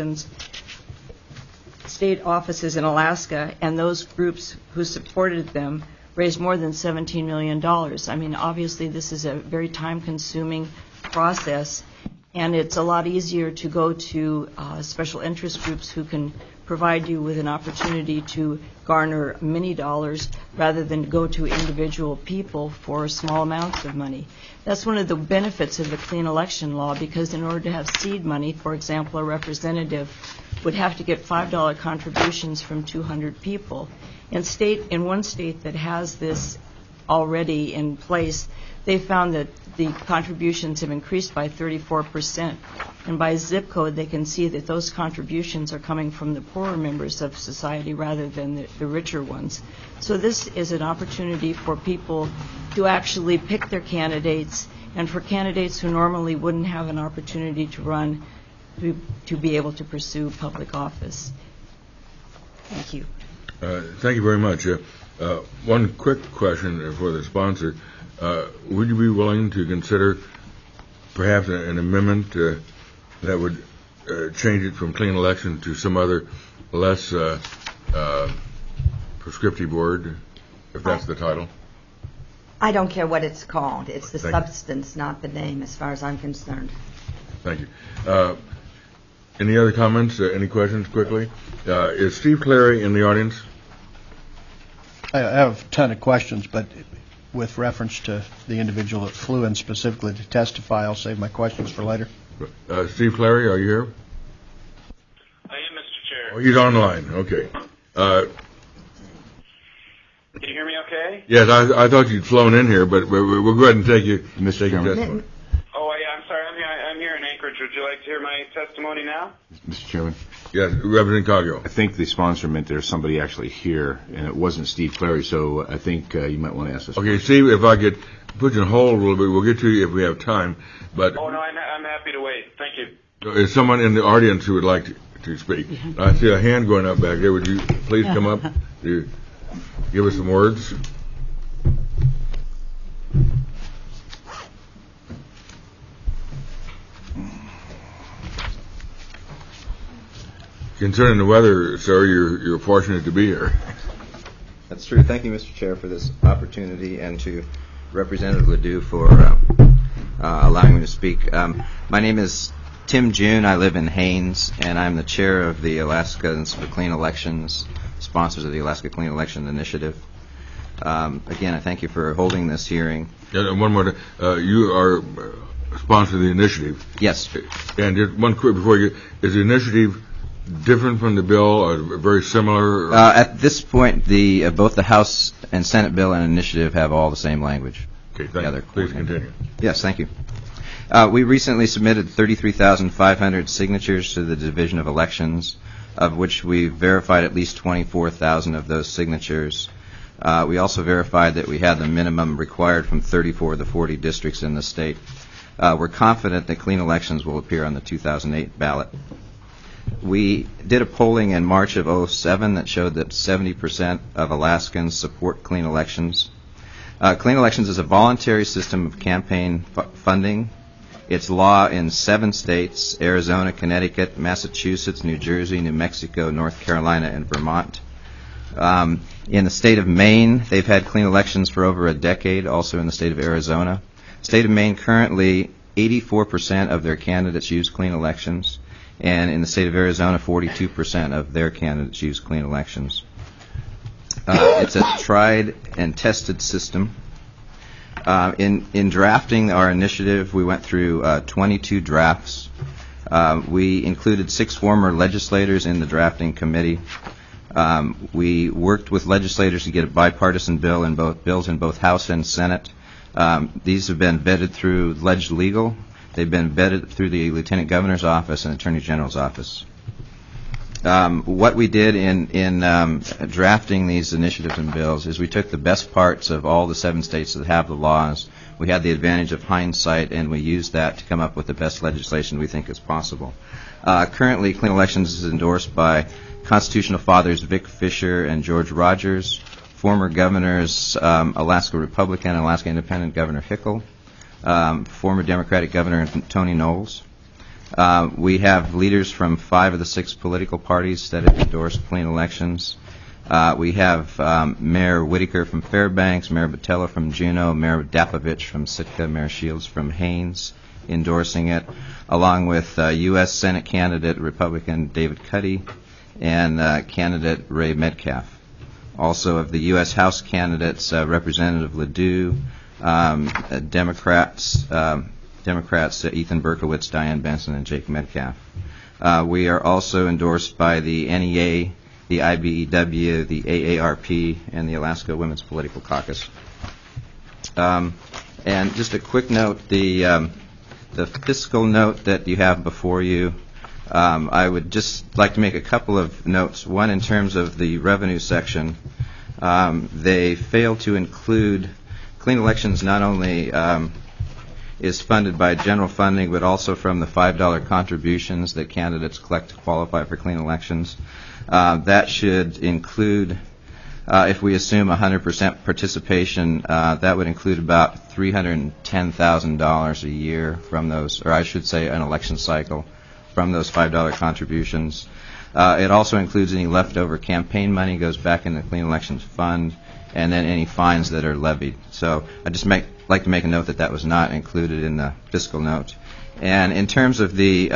in Alaska and those groups who supported them raised more than $17 million. I mean, obviously, this is a very time-consuming process, And it's a lot easier to go to special interest groups who can provide you with an opportunity to garner many dollars rather than go to individual people for small amounts of money. That's one of the benefits of the clean election law, because in order to have seed money, for example, a representative would have to get $5 contributions from 200 people. In one state that has this already in place, they found that the contributions have increased by 34%. And by zip code, they can see that those contributions are coming from the poorer members of society rather than the richer ones. So this is an opportunity for people to actually pick their candidates, and for candidates who normally wouldn't have an opportunity to run, to be able to pursue public office. Thank you. Thank you very much. One quick question for the sponsor. Would you be willing to consider perhaps an amendment that would change it from clean election to some other less prescriptive word, if that's the title? I don't care what it's called. It's the Thank you. substance, not the name, as far as I'm concerned. Thank you. Any other comments? Any questions quickly? Is Steve Clary in the audience? I have a ton of questions, but with reference to the individual that flew in specifically to testify, I'll save my questions for later. Steve Clary, are you here? I am, Mr. Chair. Oh, he's online. Okay. Can you hear me okay? Yes, I thought you'd flown in here, but we'll go ahead and take you. Mr. Chairman. Oh, yeah, I'm sorry. I'm here in Anchorage. Would you like to hear my testimony now? Mr. Chairman. Yes, Representative Coghill. I think the sponsor meant there's somebody actually here, and it wasn't Steve Clary, so I think you might want to ask this. Okay, Steve, if I could put you on hold a little bit, we'll get to you if we have time. But Oh, no, I'm happy to wait. Thank you. is someone in the audience who would like to speak? I see a hand going up back there. Would you please come up to give us some words? Concerning the weather, sir, you're fortunate to be here. That's true. Thank you, Mr. Chair, for this opportunity, and to Representative Ledoux for allowing me to speak. My name is Tim June. I live in Haines, and I'm the chair of the Alaskans for Clean Elections, sponsors of the Alaska Clean Election Initiative. Again, I thank you for holding this hearing. Yeah, and one more. You are sponsor of the initiative. Yes. And just one quick before you, is the initiative different from the bill, or very similar? At this point, both the House and Senate bill and initiative have all the same language. Okay, thank you. Please continue. Yes, thank you. We recently submitted 33,500 signatures to the Division of Elections, of which we verified at least 24,000 of those signatures. We also verified that we had the minimum required from 34 of the 40 districts in the state. We're confident that clean elections will appear on the 2008 ballot. We did a polling in March of 2007 that showed that 70% of Alaskans support clean elections. Clean elections is a voluntary system of campaign funding. It's law in 7 states: Arizona, Connecticut, Massachusetts, New Jersey, New Mexico, North Carolina, and Vermont. In the state of Maine, they've had clean elections for over a decade, also in the state of Arizona. State of Maine, currently 84% of their candidates use clean elections. And in the state of Arizona, 42% of their candidates use clean elections. It's a tried and tested system. In drafting our initiative, we went through 22 drafts. We included 6 former legislators in the drafting committee. We worked with legislators to get a bipartisan bills in both House and Senate. These have been vetted through Ledge Legal. They've been vetted through the Lieutenant Governor's Office and Attorney General's Office. What we did in drafting these initiatives and bills is we took the best parts of all the 7 states that have the laws. We had the advantage of hindsight, and we used that to come up with the best legislation we think is possible. Currently, clean elections is endorsed by constitutional fathers Vic Fisher and George Rogers, former governors, Alaska Republican and Alaska Independent Governor Hickel, former Democratic Governor Tony Knowles. We have leaders from 5 of the 6 political parties that have endorsed clean elections. We have Mayor Whitaker from Fairbanks, Mayor Botello from Juneau, Mayor Dapovich from Sitka, Mayor Shields from Haines, endorsing it, along with U.S. Senate candidate Republican David Cuddy and candidate Ray Metcalf. Also of the U.S. House candidates, Representative Ledoux, Democrats Ethan Berkowitz, Diane Benson, and Jake Metcalf. We are also endorsed by the NEA, the IBEW, the AARP, and the Alaska Women's Political Caucus. And just a quick note, the fiscal note that you have before you, I would just like to make a couple of notes. One, in terms of the revenue section, they fail to include Clean Elections not only is funded by general funding, but also from the $5 contributions that candidates collect to qualify for Clean Elections. That should include, if we assume 100% participation, that would include about $310,000 a year from those, or I should say an election cycle, from those $5 contributions. It also includes any leftover campaign money goes back in the Clean Elections Fund, and then any fines that are levied. So I just like to make a note that that was not included in the fiscal note. And in terms of the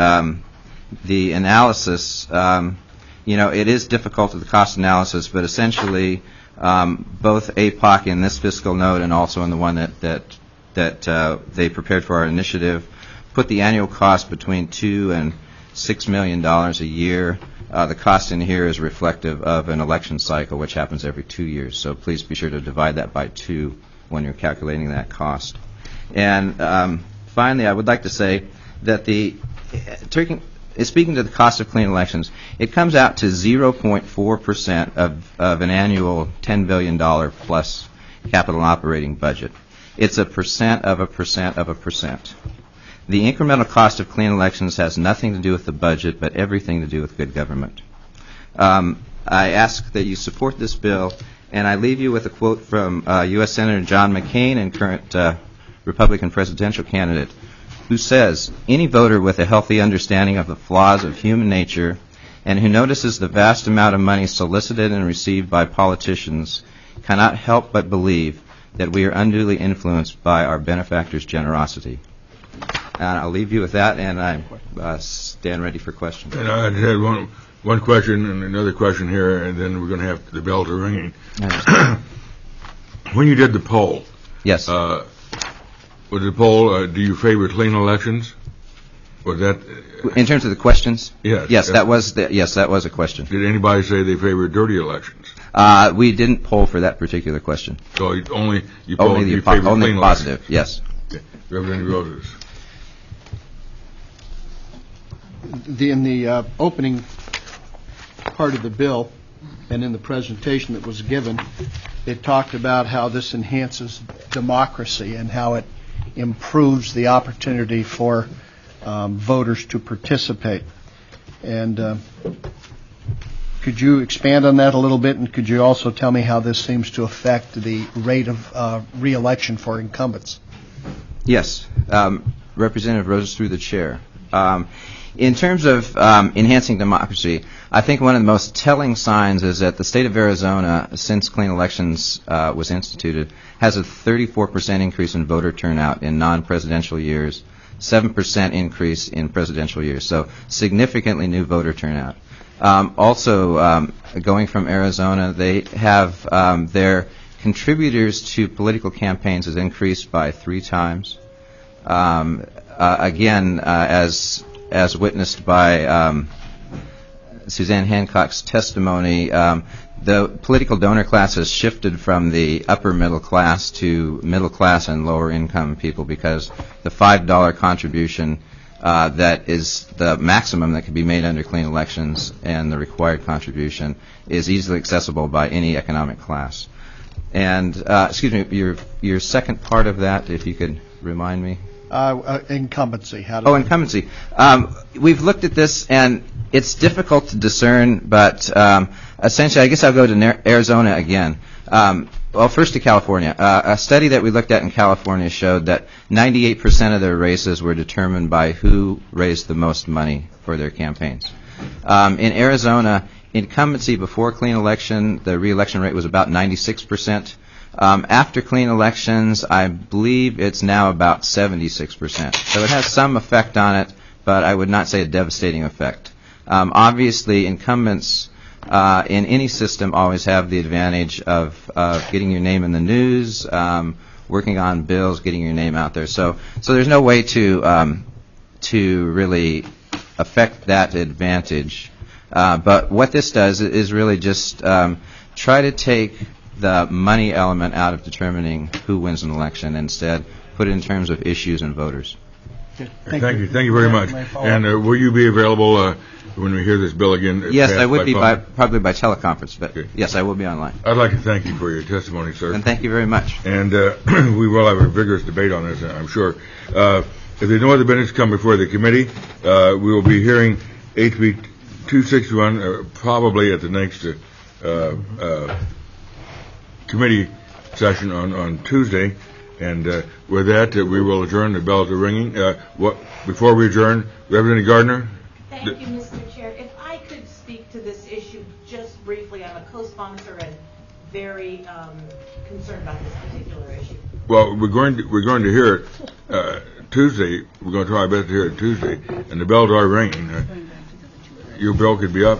analysis, it is difficult with the cost analysis, but essentially both APOC in this fiscal note and also in the one that they prepared for our initiative put the annual cost between $2 and $6 million a year. The cost in here is reflective of an election cycle, which happens every 2 years. So please be sure to divide that by 2 when you're calculating that cost. And finally, I would like to say that speaking to the cost of Clean Elections, it comes out to 0.4% of an annual $10 billion plus capital operating budget. It's a percent of a percent of a percent. The incremental cost of Clean Elections has nothing to do with the budget, but everything to do with good government. I ask that you support this bill, and I leave you with a quote from U.S. Senator John McCain and current Republican presidential candidate, who says, "Any voter with a healthy understanding of the flaws of human nature and who notices the vast amount of money solicited and received by politicians cannot help but believe that we are unduly influenced by our benefactors' generosity." I'll leave you with that, and I stand ready for questions. And I just had one question and another question here, and then we're going to have the bell to ring. When you did the poll, yes, with the poll, do you favor Clean Elections? Was that in terms of the questions? Yes. Yes, that was a question. Did anybody say they favored dirty elections? We didn't poll for that particular question. So only the positive. Elections. Yes. Okay. Representative Roses. In the opening part of the bill and in the presentation that was given, it talked about how this enhances democracy and how it improves the opportunity for voters to participate. And could you expand on that a little bit, and could you also tell me how this seems to affect the rate of re-election for incumbents? Yes. Representative Roses, through the chair. In terms of enhancing democracy, I think one of the most telling signs is that the state of Arizona, since Clean Elections was instituted, has a 34% increase in voter turnout in non-presidential years, 7% increase in presidential years. So significantly new voter turnout. Also, going from Arizona, they have their contributors to political campaigns has increased by 3 times. Again, as witnessed by Suzanne Hancock's testimony, the political donor class has shifted from the upper middle class to middle class and lower income people because the $5 contribution that is the maximum that can be made under Clean Elections and the required contribution is easily accessible by any economic class. And, excuse me, your second part of that, if you could remind me. Incumbency. Incumbency. We've looked at this, and it's difficult to discern, but essentially, I guess I'll go to Arizona again. Well, first to California. A study that we looked at in California showed that 98% of their races were determined by who raised the most money for their campaigns. In Arizona, incumbency before Clean Election, the re-election rate was about 96%. After clean elections, I believe it's now about 76%. So it has some effect on it, but I would not say a devastating effect. Obviously, incumbents in any system always have the advantage of getting your name in the news, working on bills, getting your name out there. So there's no way to really affect that advantage. But what this does is really just try to take the money element out of determining who wins an election, and instead put it in terms of issues and voters. Thank you very much. And will you be available when we hear this bill again? Yes, I would be probably by teleconference, but yes, I will be online. I'd like to thank you for your testimony, sir. And thank you very much. And we will have a vigorous debate on this, I'm sure. If there's no other business come before the committee, we will be hearing HB 261 probably at the next committee session on Tuesday. And with that, we will adjourn. The bells are ringing. Before we adjourn, Representative Gardner? Thank you, Mr. Chair. If I could speak to this issue just briefly, I'm a co-sponsor and very concerned about this particular issue. Well, we're going to hear it Tuesday. We're going to try our best to hear it Tuesday, and the bells are ringing. Your bill could be up.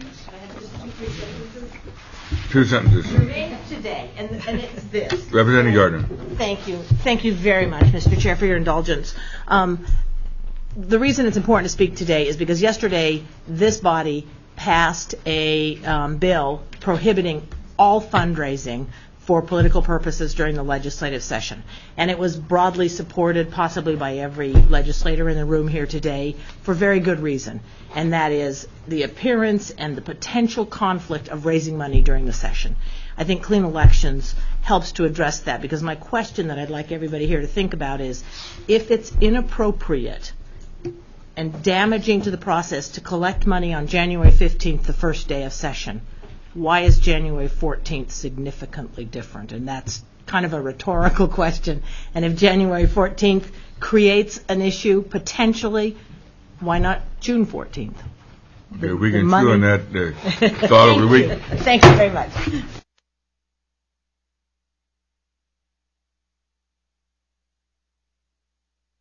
Two sentences. Today, and it's this. Representative Gardner. Thank you. Thank you very much, Mr. Chair, for your indulgence. The reason it's important to speak today is because yesterday this body passed a bill prohibiting all fundraising for political purposes during the legislative session. And it was broadly supported possibly by every legislator in the room here today for very good reason. And that is the appearance and the potential conflict of raising money during the session. I think clean elections helps to address that, because my question that I'd like everybody here to think about is, if it's inappropriate and damaging to the process to collect money on January 15th, the first day of session, why is January 14th significantly different? And that's kind of a rhetorical question. And if January 14th creates an issue, potentially, why not June 14th? We can chew on that thought over the week. Thank you very much.